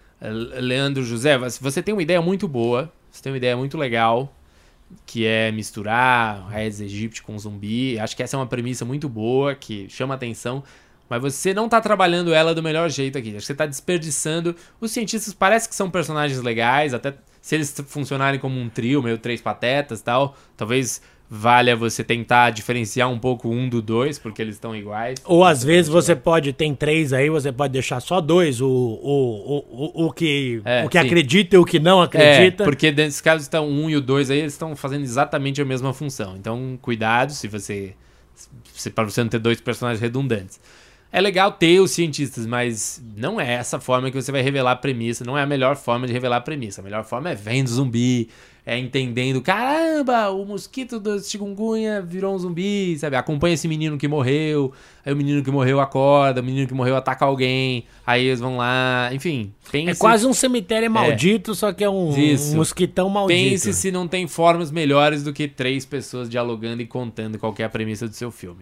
Leandro José, você tem uma ideia muito boa, você tem uma ideia muito legal, que é misturar Aedes aegypti com zumbi. Acho que essa é uma premissa muito boa, que chama atenção, mas você não tá trabalhando ela do melhor jeito aqui. Acho que você tá desperdiçando. Os cientistas parece que são personagens legais, até se eles funcionarem como um trio, meio três patetas e tal, talvez valha você tentar diferenciar um pouco um do dois, porque eles estão iguais. Ou às vezes você pode, tem três aí, você pode deixar só dois, o, o, o, o, o que, É, o que sim. acredita e o que não acredita. É, porque nesse caso estão um e o dois aí, eles estão fazendo exatamente a mesma função. Então, cuidado se você, se, para você não ter dois personagens redundantes. É legal ter os cientistas, mas não é essa forma que você vai revelar a premissa. Não é a melhor forma de revelar a premissa. A melhor forma é vendo zumbi, é entendendo, caramba, o mosquito do chikungunya virou um zumbi, sabe? Acompanha esse menino que morreu, aí o menino que morreu acorda, o menino que morreu ataca alguém, aí eles vão lá, enfim. Pense, É quase um cemitério maldito, só que é um, Isso. um mosquitão maldito. pense se não tem formas melhores do que três pessoas dialogando e contando qual que é a premissa do seu filme.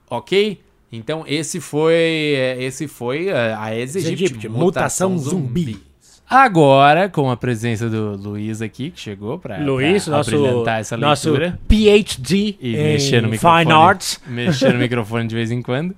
Ok? Então esse foi esse foi a Aedes aegypti, Aegypti, mutação zumbi. Agora, com a presença do Luiz aqui, que chegou para Luiz, nosso, abrilhantar essa nosso leitura. P H D E em mexer no microfone, Fine Arts. mexer no microfone de vez em quando.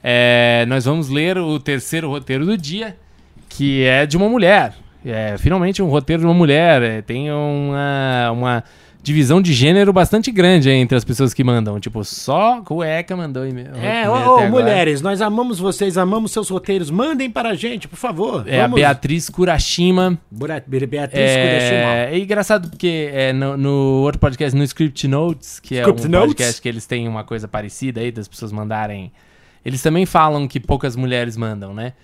É, nós vamos ler o terceiro roteiro do dia, que é de uma mulher. É, finalmente um roteiro de uma mulher. É, tem uma, uma divisão de gênero bastante grande aí entre as pessoas que mandam. Tipo, só cueca mandou e-mail. É, ô, ô, mulheres, nós amamos vocês, amamos seus roteiros. Mandem para a gente, por favor. É Vamos. a Beatriz Kurashima. Bura, Beatriz é, Kurashima. É engraçado porque é, no, no outro podcast, no Script Notes, que Script é um Notes? podcast que eles têm uma coisa parecida aí, das pessoas mandarem... Eles também falam que poucas mulheres mandam, né?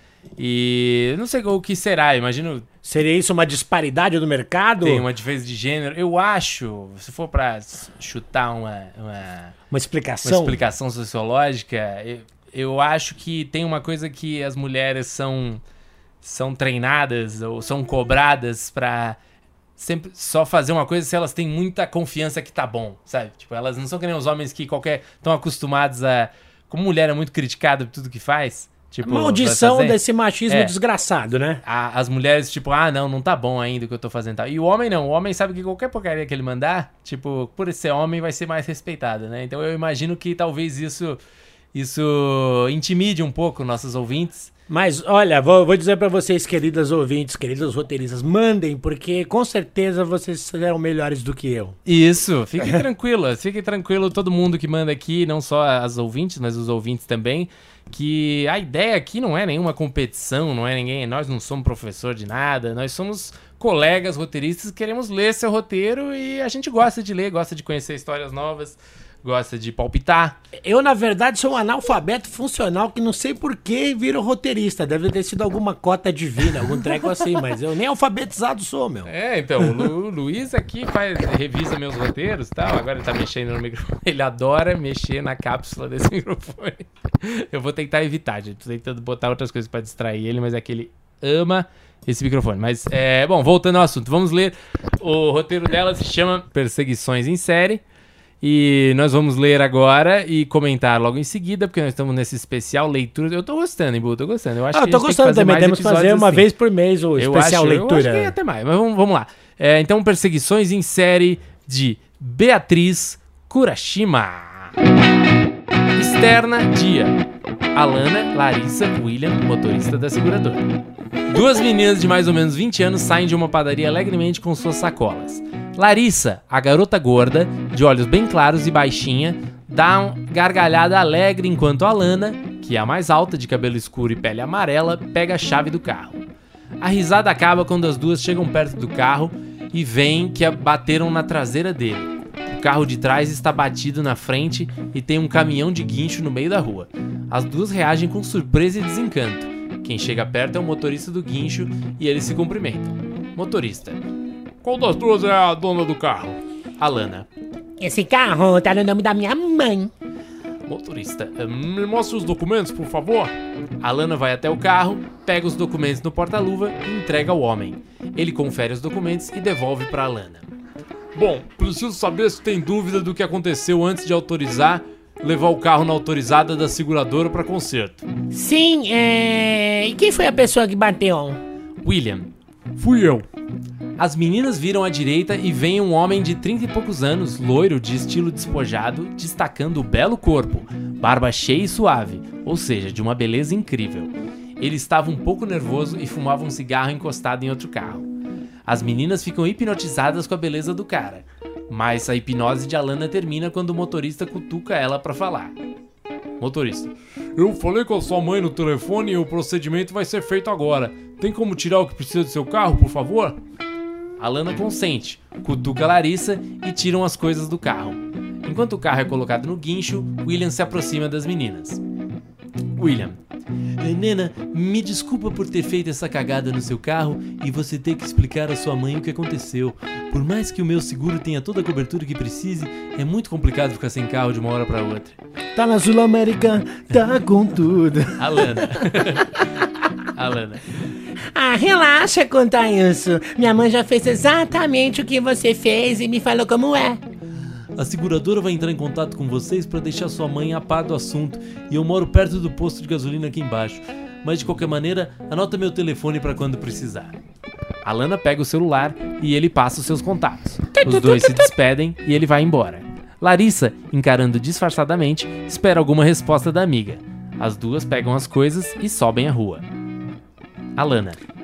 E não sei o que será, imagino... Seria isso uma disparidade do mercado? Tem uma diferença de gênero. Eu acho, se for pra chutar uma... Uma, uma explicação? Uma explicação sociológica, eu, eu acho que tem uma coisa que as mulheres são, são treinadas ou são cobradas pra... Sempre só fazer uma coisa se elas têm muita confiança que tá bom, sabe? Tipo, elas não são que nem os homens que qualquer... Estão acostumados a... Como mulher é muito criticada por tudo que faz... Tipo, maldição desse machismo é, desgraçado, né? A, as mulheres, tipo, ah, não, não tá bom ainda o que eu tô fazendo. Tal. E o homem não, o homem sabe que qualquer porcaria que ele mandar, tipo, por ser homem vai ser mais respeitado, né? Então eu imagino que talvez isso, isso intimide um pouco nossos ouvintes. Mas, olha, vou, vou dizer pra vocês, queridas ouvintes, queridas roteiristas, mandem, porque com certeza vocês serão melhores do que eu. Isso, fiquem tranquilas, fiquem tranquilo, todo mundo que manda aqui, não só as ouvintes, mas os ouvintes também, que a ideia aqui não é nenhuma competição, não é ninguém, nós não somos professor de nada, nós somos colegas roteiristas, queremos ler seu roteiro e a gente gosta de ler, gosta de conhecer histórias novas, gosta de palpitar. Eu, na verdade, sou um analfabeto funcional que não sei por que viro roteirista. Deve ter sido alguma cota divina, algum treco assim, mas eu nem alfabetizado sou, meu. É, então, o, Lu, o Luiz aqui faz, revisa meus roteiros e tal, agora ele tá mexendo no microfone. Ele adora mexer na cápsula desse microfone. Eu vou tentar evitar, gente. Tô tentando botar outras coisas pra distrair ele, mas é que ele ama esse microfone. Mas, é, bom, voltando ao assunto, vamos ler. O roteiro dela se chama Perseguições em Série. E nós vamos ler agora e comentar logo em seguida, porque nós estamos nesse especial leitura. Eu tô gostando, hein, Bu? Tô gostando. Eu acho ah, que eu tô gostando também. Temos que fazer uma assim. vez por mês o eu especial acho, leitura. Eu acho que até mais, mas vamos, vamos lá. É, então, Perseguições em Série de Beatriz Kurashima. Externa, dia. Alana, Larissa, William, motorista da seguradora. Duas meninas de mais ou menos vinte anos saem de uma padaria alegremente com suas sacolas. Larissa, a garota gorda, de olhos bem claros e baixinha, dá uma gargalhada alegre enquanto Alana, que é a mais alta, de cabelo escuro e pele amarela, pega a chave do carro. A risada acaba quando as duas chegam perto do carro e veem que bateram na traseira dele. O carro de trás está batido na frente e tem um caminhão de guincho no meio da rua. As duas reagem com surpresa e desencanto. Quem chega perto é o motorista do guincho e eles se cumprimentam. Motorista: qual das duas é a dona do carro? Alana: esse carro tá no nome da minha mãe. Motorista: me mostre os documentos, por favor. Alana vai até o carro, pega os documentos no porta-luva e entrega ao homem. Ele confere os documentos e devolve para Alana. Bom, preciso saber se tem dúvida do que aconteceu antes de autorizar levar o carro na autorizada da seguradora para conserto. Sim, é... e quem foi a pessoa que bateu? William: fui eu. As meninas viram à direita e veem um homem de trinta e poucos anos, loiro, de estilo despojado, destacando o belo corpo, barba cheia e suave, ou seja, de uma beleza incrível. Ele estava um pouco nervoso e fumava um cigarro encostado em outro carro. As meninas ficam hipnotizadas com a beleza do cara, mas a hipnose de Alana termina quando o motorista cutuca ela para falar. Motorista: eu falei com a sua mãe no telefone e o procedimento vai ser feito agora. Tem como tirar o que precisa do seu carro, por favor? Alana consente, cutuca Larissa e tiram as coisas do carro. Enquanto o carro é colocado no guincho, William se aproxima das meninas. William: Nena, me desculpa por ter feito essa cagada no seu carro e você ter que explicar à sua mãe o que aconteceu. Por mais que o meu seguro tenha toda a cobertura que precise, é muito complicado ficar sem carro de uma hora pra outra. Tá na Sul-América, tá com tudo. Alana. Alana: ah, relaxa quanto a isso. Minha mãe já fez exatamente o que você fez e me falou como é. A seguradora vai entrar em contato com vocês para deixar sua mãe a par do assunto e eu moro perto do posto de gasolina aqui embaixo. Mas de qualquer maneira, anota meu telefone para quando precisar. Alana pega o celular e ele passa os seus contatos. Os dois se despedem e ele vai embora. Larissa, encarando disfarçadamente, espera alguma resposta da amiga. As duas pegam as coisas e sobem a rua. Alana: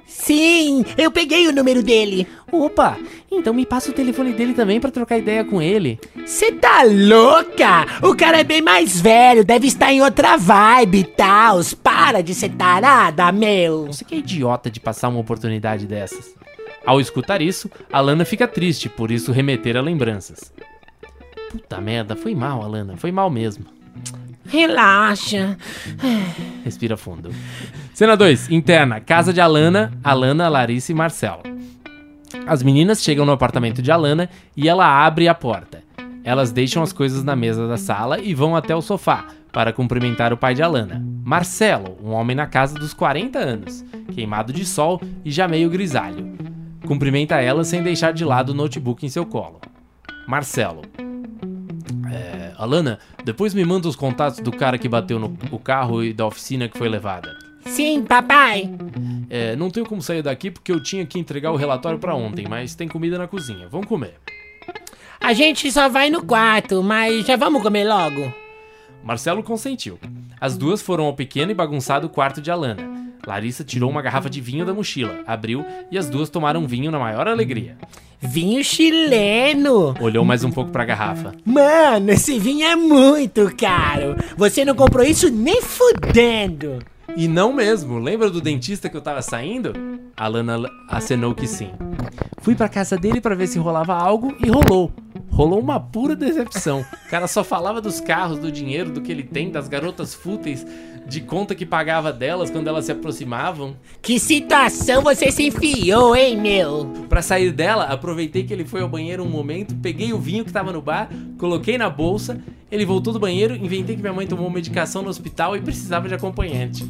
Sim, eu peguei o número dele. Opa, então me passa o telefone dele também pra trocar ideia com ele. Você tá louca? O cara é bem mais velho, deve estar em outra vibe e tal. Para de ser tarada, meu. Você que é idiota de passar uma oportunidade dessas. Ao escutar isso, Alana fica triste, por isso remeter a lembranças. Puta merda, foi mal, Alana, foi mal mesmo. Relaxa. Respira fundo. Cena dois, interna, casa de Alana, Alana, Larissa e Marcelo. As meninas chegam no apartamento de Alana e ela abre a porta. Elas deixam as coisas na mesa da sala e vão até o sofá para cumprimentar o pai de Alana, Marcelo, um homem na casa dos quarenta anos, queimado de sol e já meio grisalho. Cumprimenta ela sem deixar de lado o notebook em seu colo. Marcelo. É, Alana, depois me manda os contatos do cara que bateu no o carro e da oficina que foi levada. Sim, papai. É, não tenho como sair daqui porque eu tinha que entregar o relatório pra ontem, mas tem comida na cozinha. Vamos comer. A gente só vai no quarto, mas já vamos comer logo. Marcelo consentiu. As duas foram ao pequeno e bagunçado quarto de Alana. Larissa tirou uma garrafa de vinho da mochila, abriu e as duas tomaram vinho na maior alegria. Vinho chileno. Olhou mais um pouco pra garrafa. Mano, esse vinho é muito caro. Você não comprou isso nem fudendo. E não mesmo, lembra do dentista que eu tava saindo? Alana acenou que sim. Fui pra casa dele pra ver se rolava algo e rolou. Rolou uma pura decepção. O cara só falava dos carros, do dinheiro, do que ele tem, das garotas fúteis, de conta que pagava delas quando elas se aproximavam. Que situação você se enfiou, hein, meu? Pra sair dela, aproveitei que ele foi ao banheiro um momento, peguei o vinho que tava no bar, coloquei na bolsa, ele voltou do banheiro, inventei que minha mãe tomou medicação no hospital e precisava de acompanhante.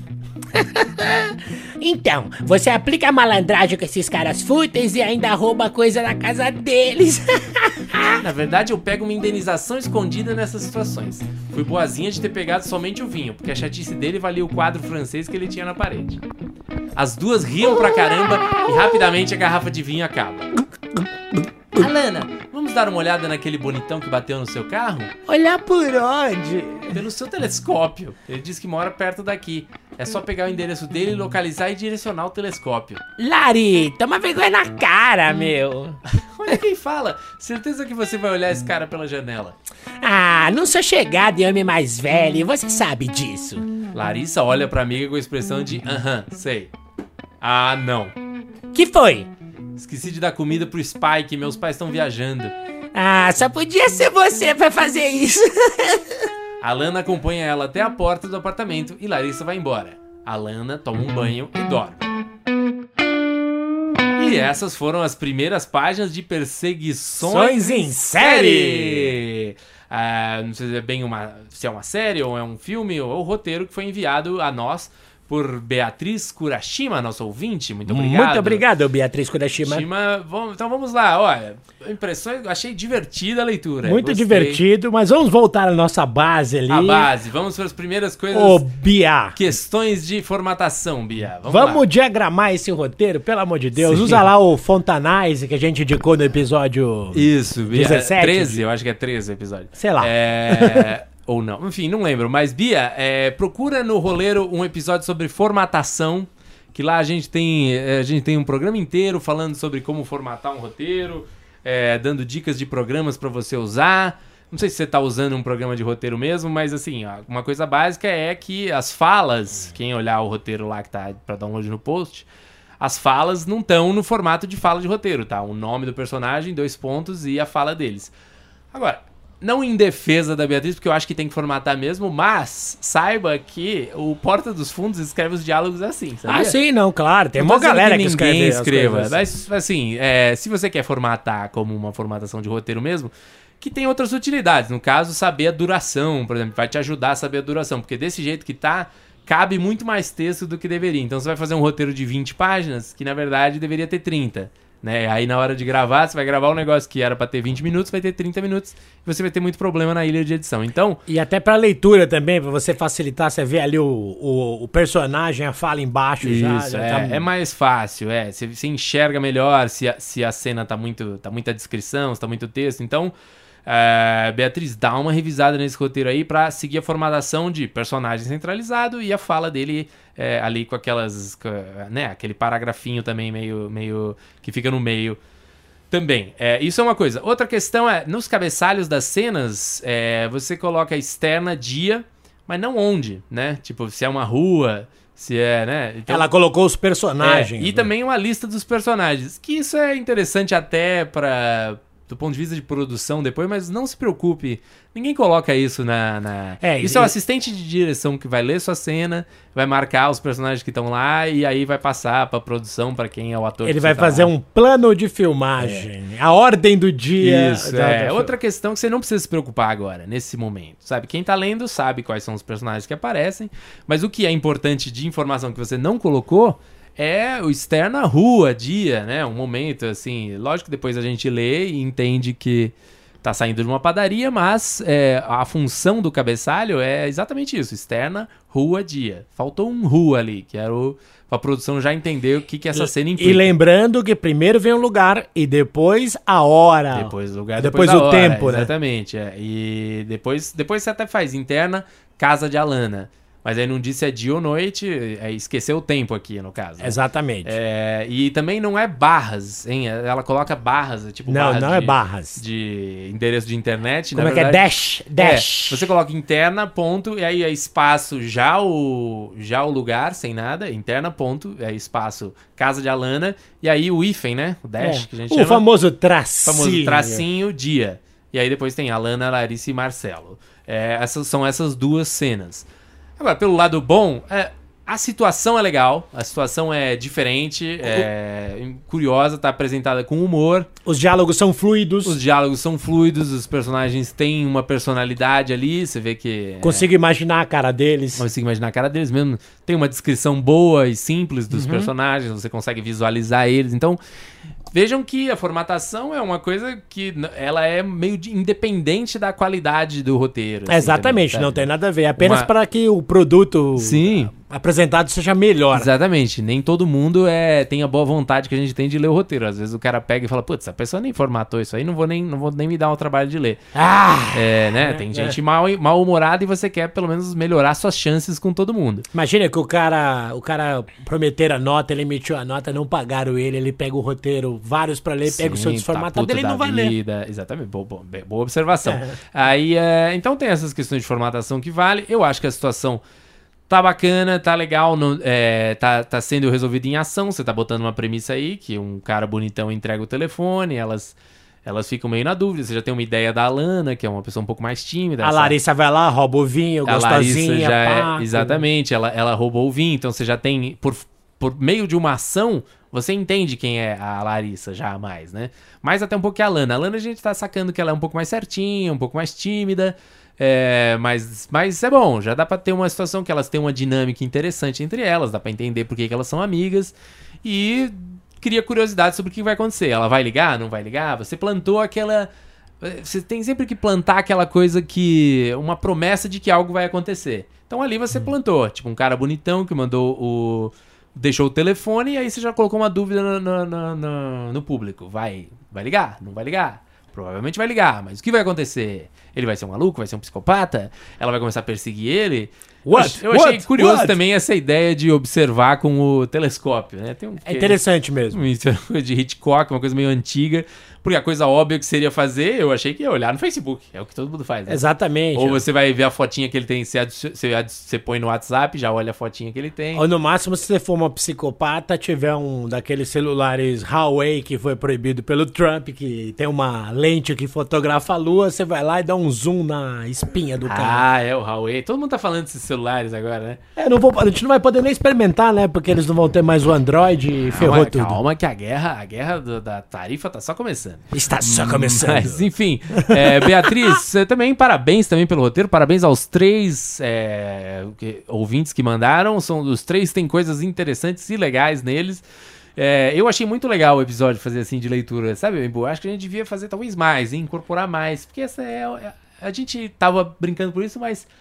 Então, você aplica a malandragem com esses caras fúteis e ainda rouba coisa da casa deles. Na verdade, eu pego uma indenização escondida nessas situações. Fui boazinha de ter pegado somente o vinho, porque a chatice dele valia o quadro francês que ele tinha na parede. As duas riam pra caramba e rapidamente a garrafa de vinho acaba. Alana, vamos dar uma olhada naquele bonitão que bateu no seu carro? Olhar por onde? Pelo seu telescópio. Ele disse que mora perto daqui. É só pegar o endereço dele, localizar e direcionar o telescópio. Lari, toma vergonha na cara, meu. Olha quem fala. Certeza que você vai olhar esse cara pela janela. Ah, não sou chegada em homem mais velho, você sabe disso. Larissa olha pra amiga com a expressão de aham, sei. Ah, não. Que foi? Esqueci de dar comida pro Spike, meus pais estão viajando. Ah, só podia ser você pra fazer isso. Alana acompanha ela até a porta do apartamento e Larissa vai embora. Alana toma um banho e dorme. E essas foram as primeiras páginas de Perseguições em Série. Ah, não sei se é bem uma, se é uma série ou é um filme ou o roteiro que foi enviado a nós por Beatriz Kurashima, nossa ouvinte. Muito obrigado. Muito obrigado, Beatriz Kurashima. Shima, vamos, então vamos lá, olha. Impressões, achei divertida a leitura. Muito Gostei. divertido, mas vamos voltar à nossa base ali. A base, vamos para as primeiras coisas. Ô, Bia. Questões de formatação, Bia. Vamos, Vamos lá. diagramar esse roteiro, pelo amor de Deus. Sim. Usa lá o Fontanize que a gente indicou no episódio Isso, Bia. dezessete. treze, eu acho que é treze o episódio. Sei lá. É... Ou não, enfim, não lembro. Mas, Bia, é, procura no Roleiro um episódio sobre formatação, que lá a gente tem, a gente tem um programa inteiro falando sobre como formatar um roteiro, é, dando dicas de programas para você usar. Não sei se você tá usando um programa de roteiro mesmo, mas assim, ó, uma coisa básica é que as falas, quem olhar o roteiro lá que tá para download no post, as falas não estão no formato de fala de roteiro, tá? O nome do personagem, dois pontos e a fala deles. Agora, não em defesa da Beatriz, porque eu acho que tem que formatar mesmo, mas saiba que o Porta dos Fundos escreve os diálogos assim, sabia? Ah, sim, não, claro. Tem Não uma tô dizendo galera que, que escreve ninguém as escreva, coisas. mas assim, é, se você quer formatar como uma formatação de roteiro mesmo, que tem outras utilidades. No caso, saber a duração, por exemplo, vai te ajudar a saber a duração, porque desse jeito que tá, cabe muito mais texto do que deveria. Então você vai fazer um roteiro de vinte páginas, que na verdade deveria ter trinta. Né? Aí na hora de gravar, você vai gravar um negócio que era pra ter vinte minutos, vai ter trinta minutos, e você vai ter muito problema na ilha de edição. Então, E até pra leitura também, pra você facilitar, você vê ali o, o, o personagem, a fala embaixo já. isso, já é, tá- é mais fácil, é. Você, você enxerga melhor se a, se a cena tá muito, tá muita descrição, se tá muito texto. Então, Uh, Beatriz, dá uma revisada nesse roteiro aí pra seguir a formatação de personagem centralizado e a fala dele é, ali com aquelas, né, aquele paragrafinho também meio, meio que fica no meio também. É, isso é uma coisa. Outra questão é, nos cabeçalhos das cenas, é, você coloca externa dia, mas não onde, né? Tipo, se é uma rua, se é, né? Então, ela colocou os personagens. É, e né? também uma lista dos personagens, que isso é interessante até pra... do ponto de vista de produção depois, mas não se preocupe, ninguém coloca isso na... na... É, isso e... é o assistente de direção que vai ler sua cena, vai marcar os personagens que estão lá e aí vai passar pra produção, pra quem é o ator. Ele que vai tá fazer lá. um plano de filmagem, é. a ordem do dia. Isso, da, é. da... Outra questão que você não precisa se preocupar agora, nesse momento, sabe? Quem tá lendo sabe quais são os personagens que aparecem, mas o que é importante de informação que você não colocou é o externa rua, dia, né? Um momento, assim... Lógico que depois a gente lê e entende que tá saindo de uma padaria, mas é, a função do cabeçalho é exatamente isso. Externa, rua, dia. Faltou um rua ali, que era o... Pra produção já entender o que, que essa cena implica. E lembrando que primeiro vem o lugar e depois a hora. Depois o lugar, depois, depois o a hora, tempo, né? Exatamente. É. E depois, depois você até faz interna, casa de Alana. Mas aí não disse se é dia ou noite, é esqueceu o tempo aqui, no caso. Né? Exatamente. É, e também não é barras, hein? Ela coloca barras, tipo não, barras não de, é barras. De endereço de internet. Como na é verdade, que é? Dash, dash. É, você coloca interna, ponto, e aí é espaço já o, já o lugar, sem nada, interna, ponto, é espaço casa de Alana, e aí o hífen, né? O dash, é. que a gente o chama. famoso tracinho. famoso tracinho, dia. E aí depois tem Alana, Larissa e Marcelo. É, essas são essas duas cenas. Agora, pelo lado bom, é, a situação é legal, a situação é diferente, é curiosa, tá apresentada com humor. Os diálogos são fluidos. Os diálogos são fluidos, os personagens têm uma personalidade ali, você vê que... Consigo é, imaginar a cara deles. Consigo imaginar a cara deles mesmo. Tem uma descrição boa e simples dos uhum. personagens, você consegue visualizar eles, então... Vejam que a formatação é uma coisa que ela é meio de independente da qualidade do roteiro. Assim, exatamente, também, não tem nada a ver. É apenas uma... para que o produto Sim. apresentado seja melhor. Exatamente. Nem todo mundo é, tem a boa vontade que a gente tem de ler o roteiro. Às vezes o cara pega e fala, putz, a pessoa nem formatou isso aí, não vou nem, não vou nem me dar o trabalho de ler. Ah! É, né? Tem gente é. mal, mal-humorada e você quer pelo menos melhorar suas chances com todo mundo. Imagina que o cara, o cara prometeram a nota, ele emitiu a nota, não pagaram ele, ele pega o roteiro, vários pra ler, Sim, pega o seu desformatado, tá ele não vai vida. ler. Exatamente, boa, boa, boa observação. É. Aí, é, então tem essas questões de formatação que vale. Eu acho que a situação tá bacana, tá legal, não, é, tá, tá sendo resolvida em ação. Você tá botando uma premissa aí, que um cara bonitão entrega o telefone, elas... Elas ficam meio na dúvida. Você já tem uma ideia da Alana, que é uma pessoa um pouco mais tímida. A essa... Larissa vai lá, rouba o vinho, a gostosinha, Larissa já pá, é, exatamente, ela, ela roubou o vinho. Então você já tem, por, por meio de uma ação, você entende quem é a Larissa já mais, né? Mais até um pouco que a Alana. A Alana a gente tá sacando que ela é um pouco mais certinha, um pouco mais tímida. É, mas, mas é bom, já dá pra ter uma situação que elas têm uma dinâmica interessante entre elas. Dá pra entender por que, que elas são amigas. E... cria curiosidade sobre o que vai acontecer. Ela vai ligar? Não vai ligar? Você plantou aquela... Você tem sempre que plantar aquela coisa que... uma promessa de que algo vai acontecer. Então ali você plantou. Tipo, um cara bonitão que mandou o... deixou o telefone e aí você já colocou uma dúvida no, no, no, no, no público. Vai, vai ligar? Não vai ligar? Provavelmente vai ligar, mas o que vai acontecer? Ele vai ser um maluco? Vai ser um psicopata? Ela vai começar a perseguir ele? What? Eu, eu achei What? curioso What? também essa ideia de observar com o telescópio, né? Tem um, É interessante mesmo. de Hitchcock, uma coisa meio antiga. Porque a coisa óbvia que seria fazer, eu achei que ia olhar no Facebook. É o que todo mundo faz, né? Exatamente. Ou você vai ver a fotinha que ele tem, você, você, você põe no WhatsApp, já olha a fotinha que ele tem. Ou no máximo, se você for uma psicopata, tiver um daqueles celulares Huawei que foi proibido pelo Trump, que tem uma lente que fotografa a lua, você vai lá e dá um zoom na espinha do cara. Ah, é o Huawei. Todo mundo tá falando desses celulares agora, né? É, não vou, a gente não vai poder nem experimentar, né? Porque eles não vão ter mais o Android e ferrou calma, tudo. Calma que a guerra, a guerra do, da tarifa tá só começando. Está só começando. Mas, enfim, é, Beatriz, também parabéns também pelo roteiro, parabéns aos três é, que, ouvintes que mandaram, são os três têm coisas interessantes e legais neles. É, eu achei muito legal o episódio fazer assim de leitura, sabe, Embu? Acho que a gente devia fazer talvez mais, hein? Incorporar mais, porque essa é, a gente tava brincando por isso, mas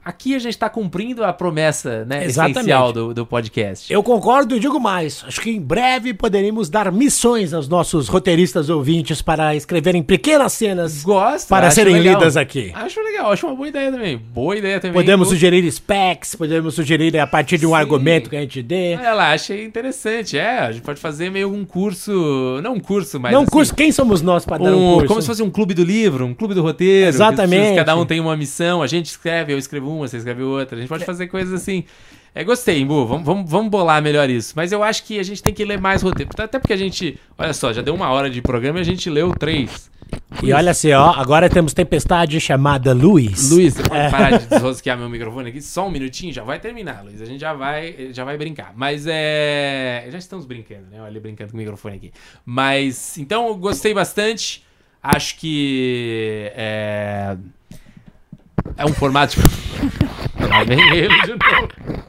aqui a gente tá cumprindo a promessa, né, Exatamente. essencial do, do podcast. Eu concordo e digo mais. Acho que em breve poderemos dar missões aos nossos roteiristas ouvintes para escreverem pequenas cenas Gosto. para acho serem legal. lidas aqui. Acho legal, acho uma boa ideia também. Boa ideia também. Podemos Eu- sugerir specs, podemos sugerir a partir de um Sim. argumento que a gente dê. Olha lá, achei interessante. É, a gente pode fazer meio um curso. Não um curso, mas. Não um assim, curso, quem somos nós para dar um um- curso? como se fosse um clube do livro, um clube do roteiro. que Exatamente. Cada um tem uma missão, a gente escreve, eu escrevo uma, você escreve outra. A gente pode fazer coisas assim. É, gostei, Imbu, vamos, vamos, vamos bolar melhor isso. Mas eu acho que a gente tem que ler mais roteiro. Até porque a gente, olha só, já deu uma hora de programa e a gente leu três. E olha assim, ó, agora temos tempestade chamada Luiz. Luiz, você pode É. parar de desrosquear meu microfone aqui? Só um minutinho, já vai terminar, Luiz. A gente já vai, já vai brincar. Mas é. Já estamos brincando, né? Olha ele brincando com o microfone aqui. Mas, então, eu gostei bastante. Acho que. É. É um formato. Lá vem ele de novo.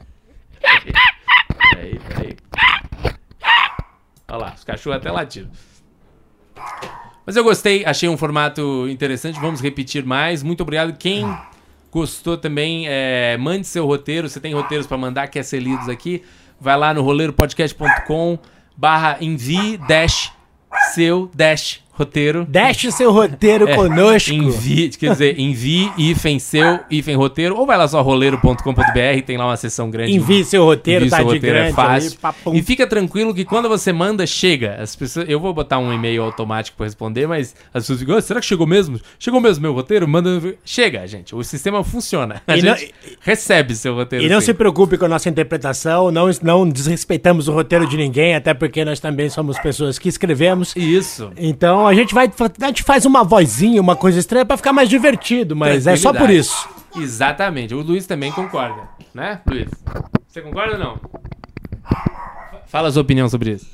Peraí, peraí. Olha lá, os cachorros até latiram. Mas eu gostei, achei um formato interessante. Vamos repetir mais. Muito obrigado. Quem gostou também, é, mande seu roteiro. Você tem roteiros para mandar, quer ser lidos aqui? Vai lá no roleiropodcast ponto com barra envie dash seu dash roteiro. Deixe seu roteiro É, conosco. Envie, quer dizer, envie hífen seu hífen roteiro, ou vai lá só roleiro ponto com ponto br, tem lá uma seção grande. Envie seu roteiro, Envie tá seu de roteiro, grande é fácil. ali, papum. E fica tranquilo que quando você manda, chega. As pessoas, eu vou botar um e-mail automático pra responder, mas as pessoas ficam, "Ah, será que chegou mesmo? Chegou mesmo meu roteiro? Manda. Chega, gente. O sistema funciona. A E não- gente recebe seu roteiro. E não se sempre. preocupe com a nossa interpretação, não, não desrespeitamos o roteiro de ninguém, até porque nós também somos pessoas que escrevemos. Isso. Então a gente vai, a gente faz uma vozinha, uma coisa estranha pra ficar mais divertido, mas é só por Tranquilidade. isso. Exatamente. O Luiz também concorda, né, Luiz? Você concorda ou não? Fala a sua opinião sobre isso.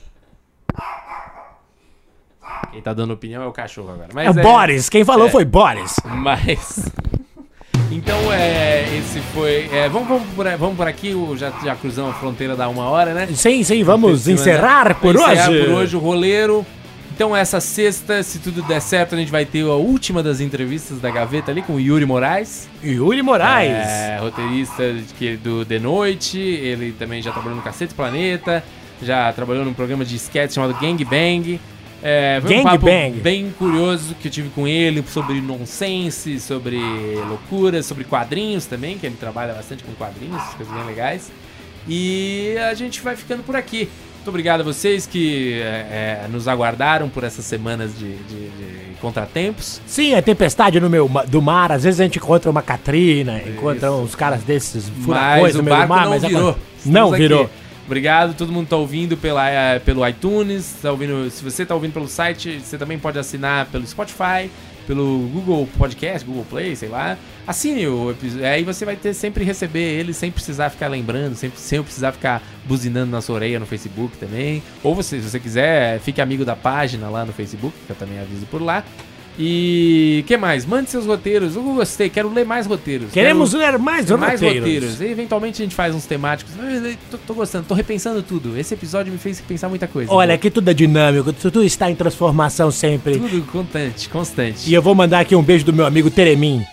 Quem tá dando opinião é o cachorro agora. É Mas o Boris, quem falou é. foi Boris. Mas. Então, é, esse foi. É, vamos, vamos, por, vamos por aqui, o- já, já cruzamos a fronteira da uma hora, né? Sim, sim, vamos Vamos encerrar por encerrar hoje. por hoje o roleiro. Então, essa sexta, se tudo der certo, a gente vai ter a última das entrevistas da Gaveta ali com o Yuri Moraes. Yuri Moraes. É, roteirista de que- do The Noite. Ele também já trabalhou no Cacete Planeta. Já trabalhou num programa de sketch chamado Gang Bang. É, foi um Gang papo Bang. bem curioso que eu tive com ele sobre nonsense, sobre loucura, sobre quadrinhos também, que ele trabalha bastante com quadrinhos, coisas bem legais. E a gente vai ficando por aqui. Muito obrigado a vocês que é, é, nos aguardaram por essas semanas de, de- de contratempos. Sim, é tempestade no meio ma- do mar. Às vezes a gente encontra uma Catrina, encontra uns caras desses furacões Mas no o meio do barco mar. não mas virou. agora- Estamos Não aqui. virou. Obrigado, todo mundo tá ouvindo pela, eh, pelo iTunes, tá ouvindo, se você tá ouvindo pelo site, você também pode assinar pelo Spotify, pelo Google Podcast, Google Play, sei lá. Assine o episódio, aí você vai ter sempre receber ele sem precisar ficar lembrando, sem, sem precisar ficar buzinando na sua orelha no Facebook também. Ou você, se você quiser, fique amigo da página lá no Facebook, que eu também aviso por lá. E que mais? Mande seus roteiros. Eu gostei, quero ler mais roteiros. Queremos Quero- ler mais, mais roteiros. roteiros. E, eventualmente a gente faz uns temáticos. Eu Tô, tô gostando, tô repensando tudo. Esse episódio me fez pensar muita coisa. Olha, aqui tudo é dinâmico, tudo está em transformação sempre. Tudo constante, constante. E eu vou mandar aqui um beijo do meu amigo Teremim.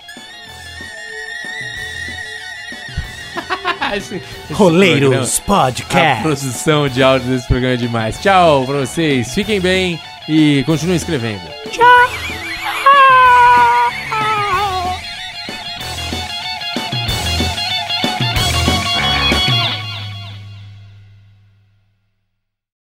esse, esse Roleiros programa, A Podcast. produção de áudio desse programa é demais. Tchau pra vocês, fiquem bem e continuem escrevendo. Tchau.